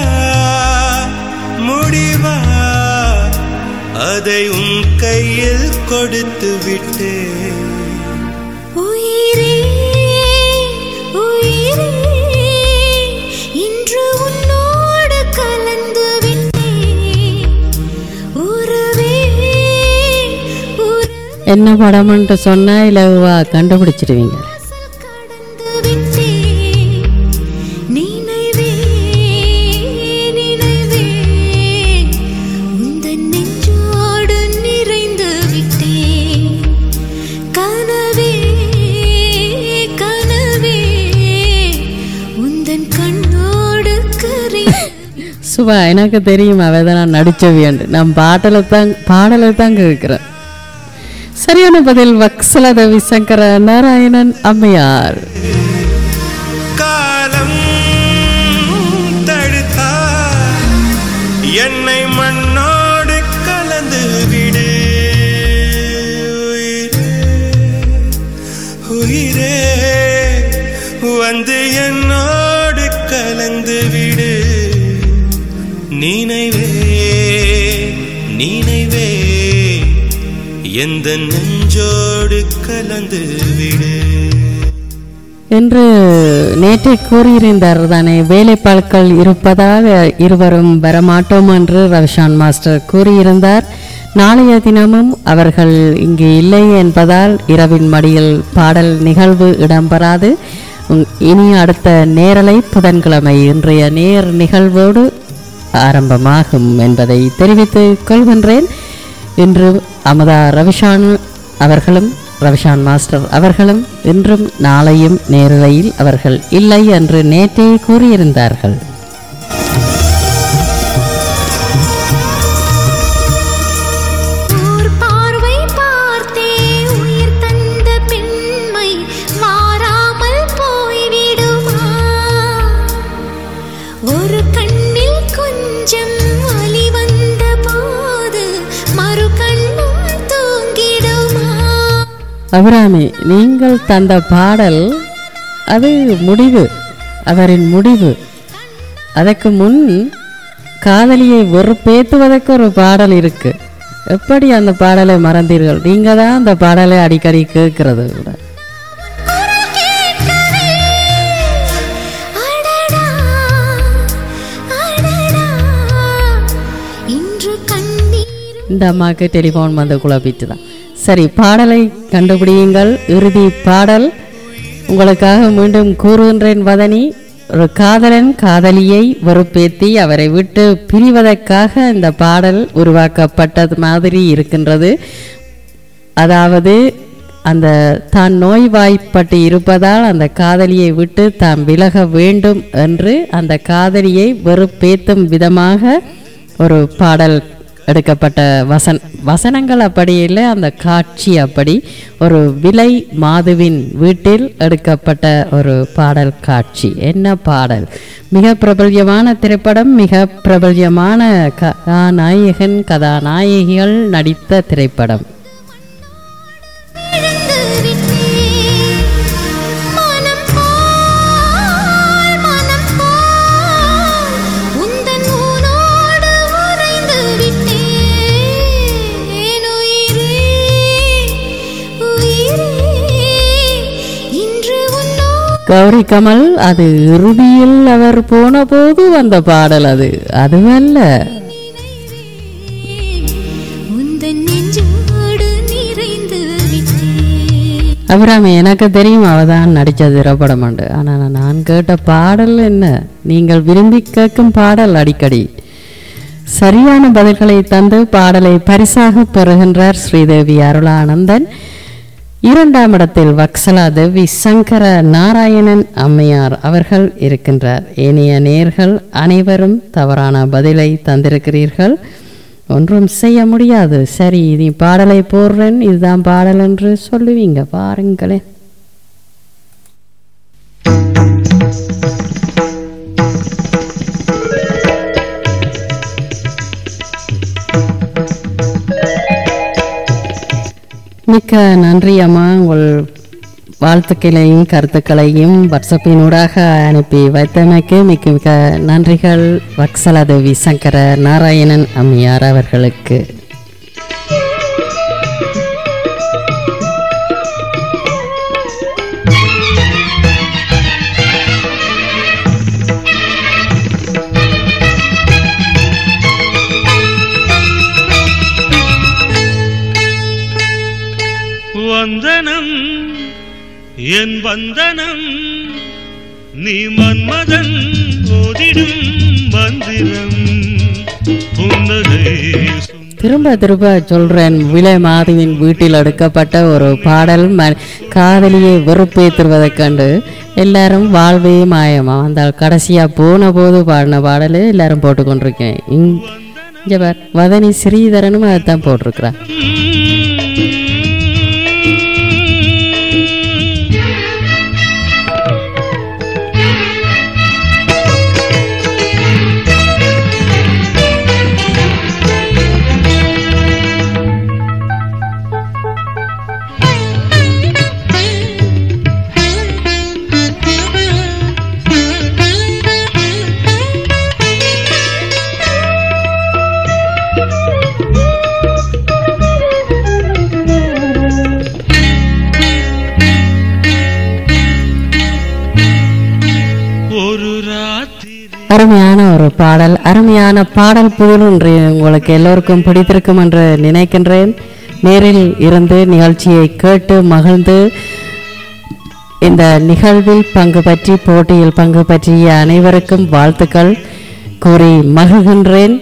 முடிவா அதை உன் கையில் கொடுத்து விட்டே. உயிரே உயிரே இன்று உன்னோடு கலந்து விட்டேன். உறவே என்ன படம் என்று சொன்னா இலவா கண்டுபிடிச்சிடுவீங்க. சுபா எனக்கு தெரியும் அவதான் நான் நடிச்சவியண்டு. நான் பாடலை தான் பாடலை தான் கேட்கிறேன். சரியான பதில் வக்சலதவி சங்கர நாராயணன் அம்மையார். காலம் தடுத்தா என்னை மண்ணோடு கலந்து விடு. உயிரே வந்து என்னோடு கலந்து விடு. நினைவே நினைவே எந்த நெஞ்சோடு கலந்து விடு என்று நேற்றை கூறியிருந்தார் தானே. வேலைப்பாட்கள் இருப்பதால் இருவரும் வரமாட்டோம் என்று ரவிஷான் மாஸ்டர் கூறியிருந்தார். நாளைய தினமும் அவர்கள் இங்கு இல்லை என்பதால் இரவின் மடியில் பாடல் நிகழ்வு இடம்பெறாது. இனி அடுத்த நேரலை புதன்கிழமை இன்றைய நேர் நிகழ்வோடு ஆரம்பமாகும் என்பதை தெரிவித்துக் கொள்கின்றேன். இன்று அமுதா ரவிஷான் அவர்களும் ரவிஷான் மாஸ்டர் அவர்களும் இன்றும் நாளையும் நேரலையில் அவர்கள் இல்லை என்று நேற்றே கூறியிருந்தார்கள். அபிராமி, நீங்கள் தந்த பாடல் அது முடிவு, அவரின் முடிவு. அதற்கு முன் காதலியை வெறுப்பேத்துவதற்கு ஒரு பாடல் இருக்கு. எப்படி அந்த பாடலை மறந்தீர்கள்? நீங்க தான் அந்த பாடலை அடிக்கடி கேட்கிறது கூட. இந்த அம்மாவுக்கு டெலிஃபோன் வந்து குழப்பிட்டு தான். சரி, பாடலை கண்டுபிடியுங்கள். இறுதி பாடல் உங்களுக்காக மீண்டும் கூறுகின்றேன் வதனி. ஒரு காதலன் காதலியை வெறுப்பேத்தி அவரை விட்டு பிரிவதற்காக இந்த பாடல் உருவாக்கப்பட்டது மாதிரி இருக்கின்றது. அதாவது அந்த தான் நோய்வாய்ப்பட்டு இருப்பதால் அந்த காதலியை விட்டு தான் விலக வேண்டும் என்று அந்த காதலியை வெறுப்பேத்தும் விதமாக ஒரு பாடல் எடுக்கப்பட்ட வசன் வசனங்கள் அப்படி இல்லை, அந்த காட்சி அப்படி. ஒரு விலை மாதுவின் வீட்டில் எடுக்கப்பட்ட ஒரு பாடல் காட்சி. என்ன பாடல்? மிக பிரபல்யமான திரைப்படம், மிக பிரபல்யமான கதாநாயகன் கதாநாயகிகள் நடித்த திரைப்படம். கௌரி கமல், அது இறுதியில் அவர் போன போது வந்த பாடல். அது அதுவல்ல. அபிராமி, எனக்கு தெரியும் அவதான் நடிச்ச திரைப்படம் உண்டு. ஆனால் நான் கேட்ட பாடல் என்ன? நீங்கள் விரும்பி கேட்கும் பாடல் அடிக்கடி சரியான பதில்களை தந்து பாடலை பரிசாக பெறுகின்றார் ஸ்ரீதேவி அருளானந்தன். இரண்டாம் இடத்தில் வக்சலா தேவி சங்கர நாராயணன் அம்மையார் அவர்கள் இருக்கின்றார். ஏனைய நேர்கள் அனைவரும் தவறான பதிலை தந்திருக்கிறீர்கள். ஒன்றும் செய்ய முடியாது. சரி, நீ பாடலை போடுறேன், இதுதான் பாடல் என்று சொல்லுவீங்க, பாருங்களேன். மிக்க நன்றி அம்மா. உங்கள் வாழ்த்துக்களையும் கருத்துக்களையும் வாட்ஸ்அப்பினூடாக அனுப்பி வைத்தமைக்கு மிக்க மிக்க நன்றிகள் வக்சலாதேவி சங்கர நாராயணன் அம்மையார் அவர்களுக்கு. வந்தனம் என் வந்தனம் நீ மன்மதன் ஓதிடும் மந்திரம் புன்னகை. திரும்ப திரும்ப சொல்றேன், விலை மாதவின் வீட்டில் எடுக்கப்பட்ட ஒரு பாடல் காதலியை வெறுப்பேற்றுவதைக் கண்டு எல்லாரும் வாழ்வே மாயமா வந்தால் கடைசியா போன போது பாடின பாடல் எல்லாரும் போட்டுக்கொண்டிருக்கேன். இங்க வதனி ஸ்ரீதரனும் அதைத்தான் போட்டிருக்கிறான். அருமையான ஒரு பாடல், அருமையான பாடல் புகழ் ஒன்று உங்களுக்கு எல்லோருக்கும் பிடித்திருக்கும் என்று நினைக்கின்றேன். நேரில் இருந்து நிகழ்ச்சியை கேட்டு மகிழ்ந்து இந்த நிகழ்வில் பங்கு பற்றி போட்டியில் பங்கு பற்றிய அனைவருக்கும் வாழ்த்துக்கள் கூறி மகிழ்கின்றேன்.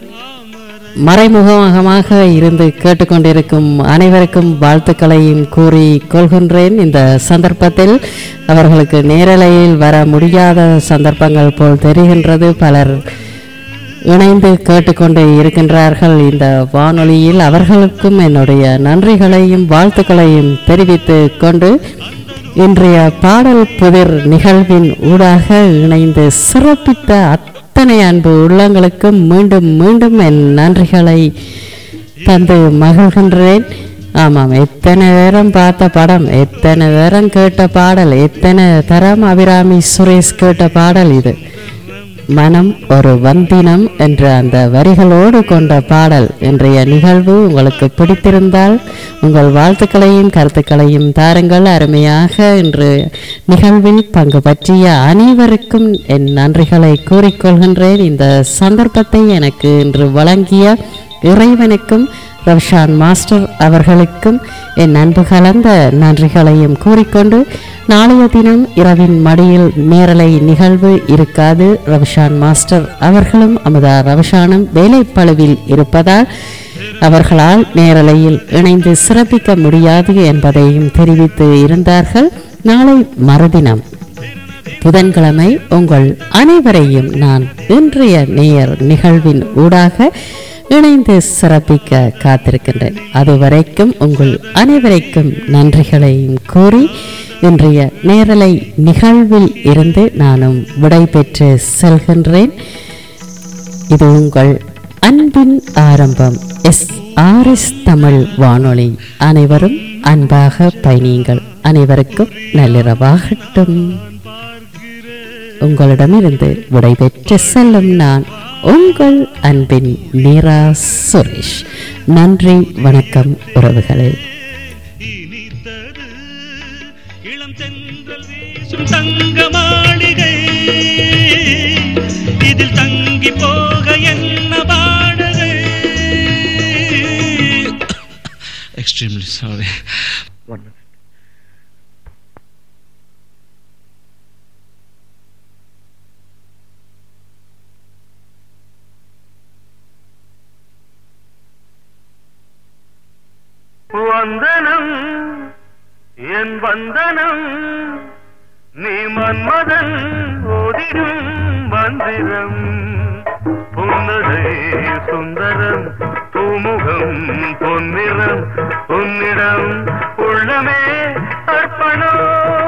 மறைமுகமாக இருந்து கேட்டுக்கொண்டிருக்கும் அனைவருக்கும் வாழ்த்துக்களையும் கூறி கொள்கின்றேன். இந்த சந்தர்ப்பத்தில் அவர்களுக்கு நேரலையில் வர முடியாத சந்தர்ப்பங்கள் போல் தெரிகின்றது. பலர் இணைந்து கேட்டுக்கொண்டு இருக்கின்றார்கள் இந்த வானொலியில். அவர்களுக்கும் என்னுடைய நன்றிகளையும் வாழ்த்துக்களையும் தெரிவித்து கொண்டு இன்றைய பாடல் புதிர் நிகழ்வின் ஊடாக இணைந்து சிறப்பித்த அத்தனை அன்பு உள்ளங்களுக்கு மீண்டும் மீண்டும் என் நன்றிகளை தந்து மகிழ்கின்றேன். ஆமாம், எத்தனை நேரம் பார்த்த படம், எத்தனை நேரம் கேட்ட பாடல், எத்தனை தரம் அபிராமி சுரேஷ் கேட்ட பாடல் இது. மனம் ஒரு வந்தினம் என்ற அந்த வரிகளோடு கொண்ட பாடல். இன்றைய நிகழ்வு உங்களுக்கு பிடித்திருந்தால் உங்கள் வாழ்த்துக்களையும் கருத்துக்களையும் தாருங்கள். அருமையாக இன்று நிகழ்வில் பங்கு பற்றிய அனைவருக்கும் என் நன்றிகளை கூறிக்கொள்கின்றேன். இந்த சந்தர்ப்பத்தை எனக்கு இன்று வழங்கிய இறைவனுக்கும் ரவிஷான் மாஸ்டர் அவர்களுக்கும் என் அன்பு கலந்த நன்றிகளையும் கூறிக்கொண்டு நாளைய தினம் இரவின் மடியில் நேரலை நிகழ்வு இருக்காது. ரவிஷான் மாஸ்டர் அவர்களும் அமுதா ரவிஷானும் வேலைப்பளுவில் இருப்பதால் அவர்களால் நேரலையில் இணைந்து சிறப்பிக்க முடியாது என்பதையும் தெரிவித்து இருந்தார்கள். நாளை மறுதினம் புதன்கிழமை உங்கள் அனைவரையும் நான் இன்றைய நேயர் நிகழ்வின் ஊடாக இணைந்து சிறப்பிக்க காத்திருக்கின்றேன். அதுவரைக்கும் உங்கள் அனைவரைக்கும் நன்றிகளையும் கூறி இன்றைய நேரலை நிகழ்வில் இருந்து நானும் விடை பெற்று செல்கின்றேன். இது உங்கள் அன்பின் ஆரம்பம் எஸ் ஆர் எஸ் தமிழ் வானொலி. அனைவரும் அன்பாக பயணியுங்கள். அனைவருக்கும் நள்ளிரவாகட்டும். உங்களிடமிருந்து விடை பெற்று செல்லும் நான் உங்கள் அன்பின் மீரா சுரேஷ். நன்றி, வணக்கம் உறவுகளே. இளம் தென்றல் வீசும் தங்க மாளிகை, இதில் தங்கி போக என்ன பாடகை. Extremely sorry. One minute. என் வந்தனம் நீ மன்மதன் ஓதிடும் மந்திரம் புன்னகை சுந்தரம் பூமுகம் பொன்னிறம் உன்னிடம் உள்ளமே அர்ப்பணம்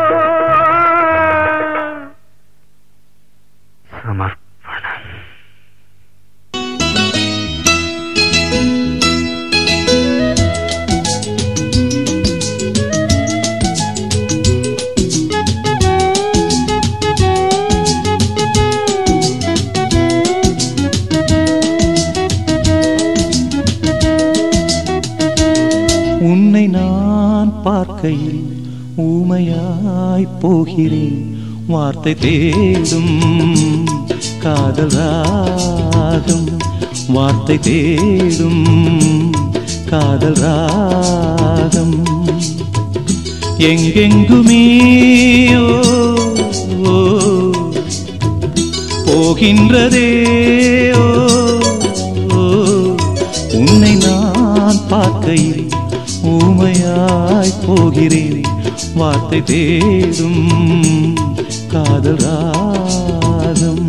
சமர்ப்பணம். உன்னை நான் பார்க்கையில் ஊமையாய் போகிறேன், வார்த்தை தேடும் காதல் ராகம், வார்த்தை தேடும் காதல் ராகம். எங்கெங்குமே ஓ, ஓ, போகின்றதே ஓ, ஓ, உன்னை நான் பார்க்கையில் ஊமையாய் போகிறேன், வார்த்தை தேடும் காதல் ராகம்.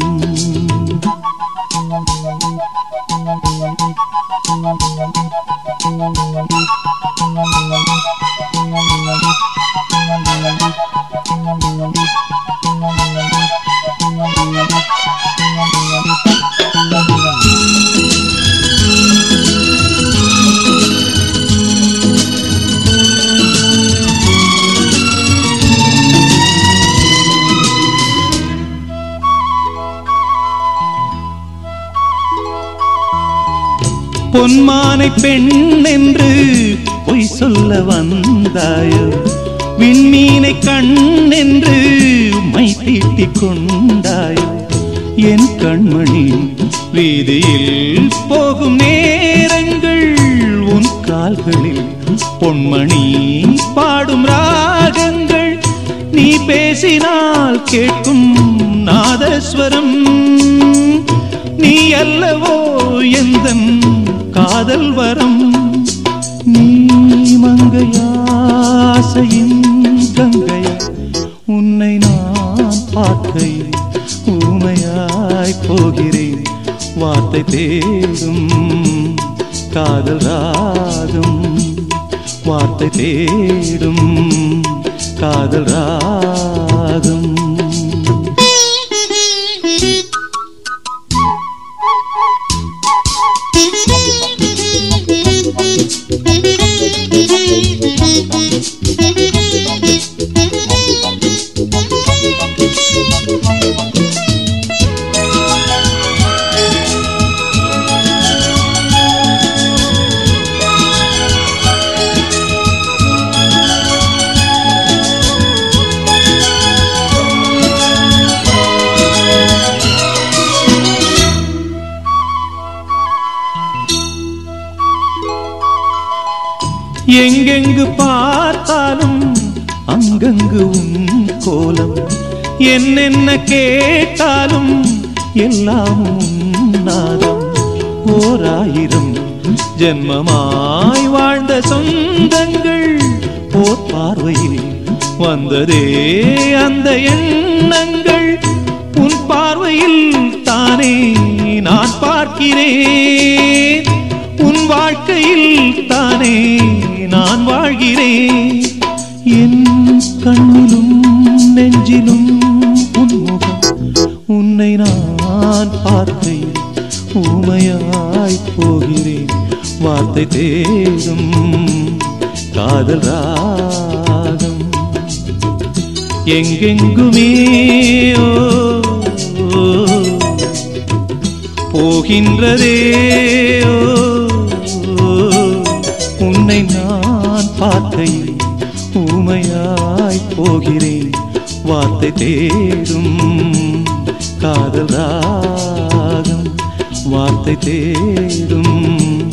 பொன்மானை பெண் என்று பொய் சொல்ல வந்தாயோ, விண்மீனை கண் என்று மை தீட்டிக் கொண்டாயோ. என் கண்மணி வீதியில் போகும் நேரங்கள் உன் கால்களில் பொன்மணி பாடும் ராகங்கள். நீ பேசினால் கேட்கும் நாதஸ்வரம், நீ அல்லவோ எந்தன் காதல் வரம். நீ மங்கையாசையின் கங்கைய, உன்னை நான் பார்க்கையில் ஊமையாய் போகிறேன், வார்த்தை தேடும் காதல் ராகம், வார்த்தை தேடும் காதல் ராகம். எங்கெங்கு பார்த்தாலும் அங்கங்கு உன் கோலம், என்னென்ன கேட்டாலும் எல்லாம் உன் நாதம். ஓராயிரம் ஜென்மமாய் வாழ்ந்த சொந்தங்கள் ஓர் பார்வையில் வந்ததே அந்த எண்ணங்கள். உன் பார்வையில் தானே நான் பார்க்கிறேன், உன் வாழ்க்கையில் தானே நான் வாழ்கிறேன். என் கண்ணிலும் நெஞ்சிலும் உன்முகம், உன்னை நான் பார்க்கையில் ஊமையாய் போகிறேன், வார்த்தை தேடும் காதல் ராகம். எங்கெங்குமே ஓ, ஓ, போகின்றதே ஓ, உன்னை நான் பார்க்கையில் ஊமையாய் போகிறேன், வார்த்தை தேடும் காதல் ராகம், வார்த்தை தேடும்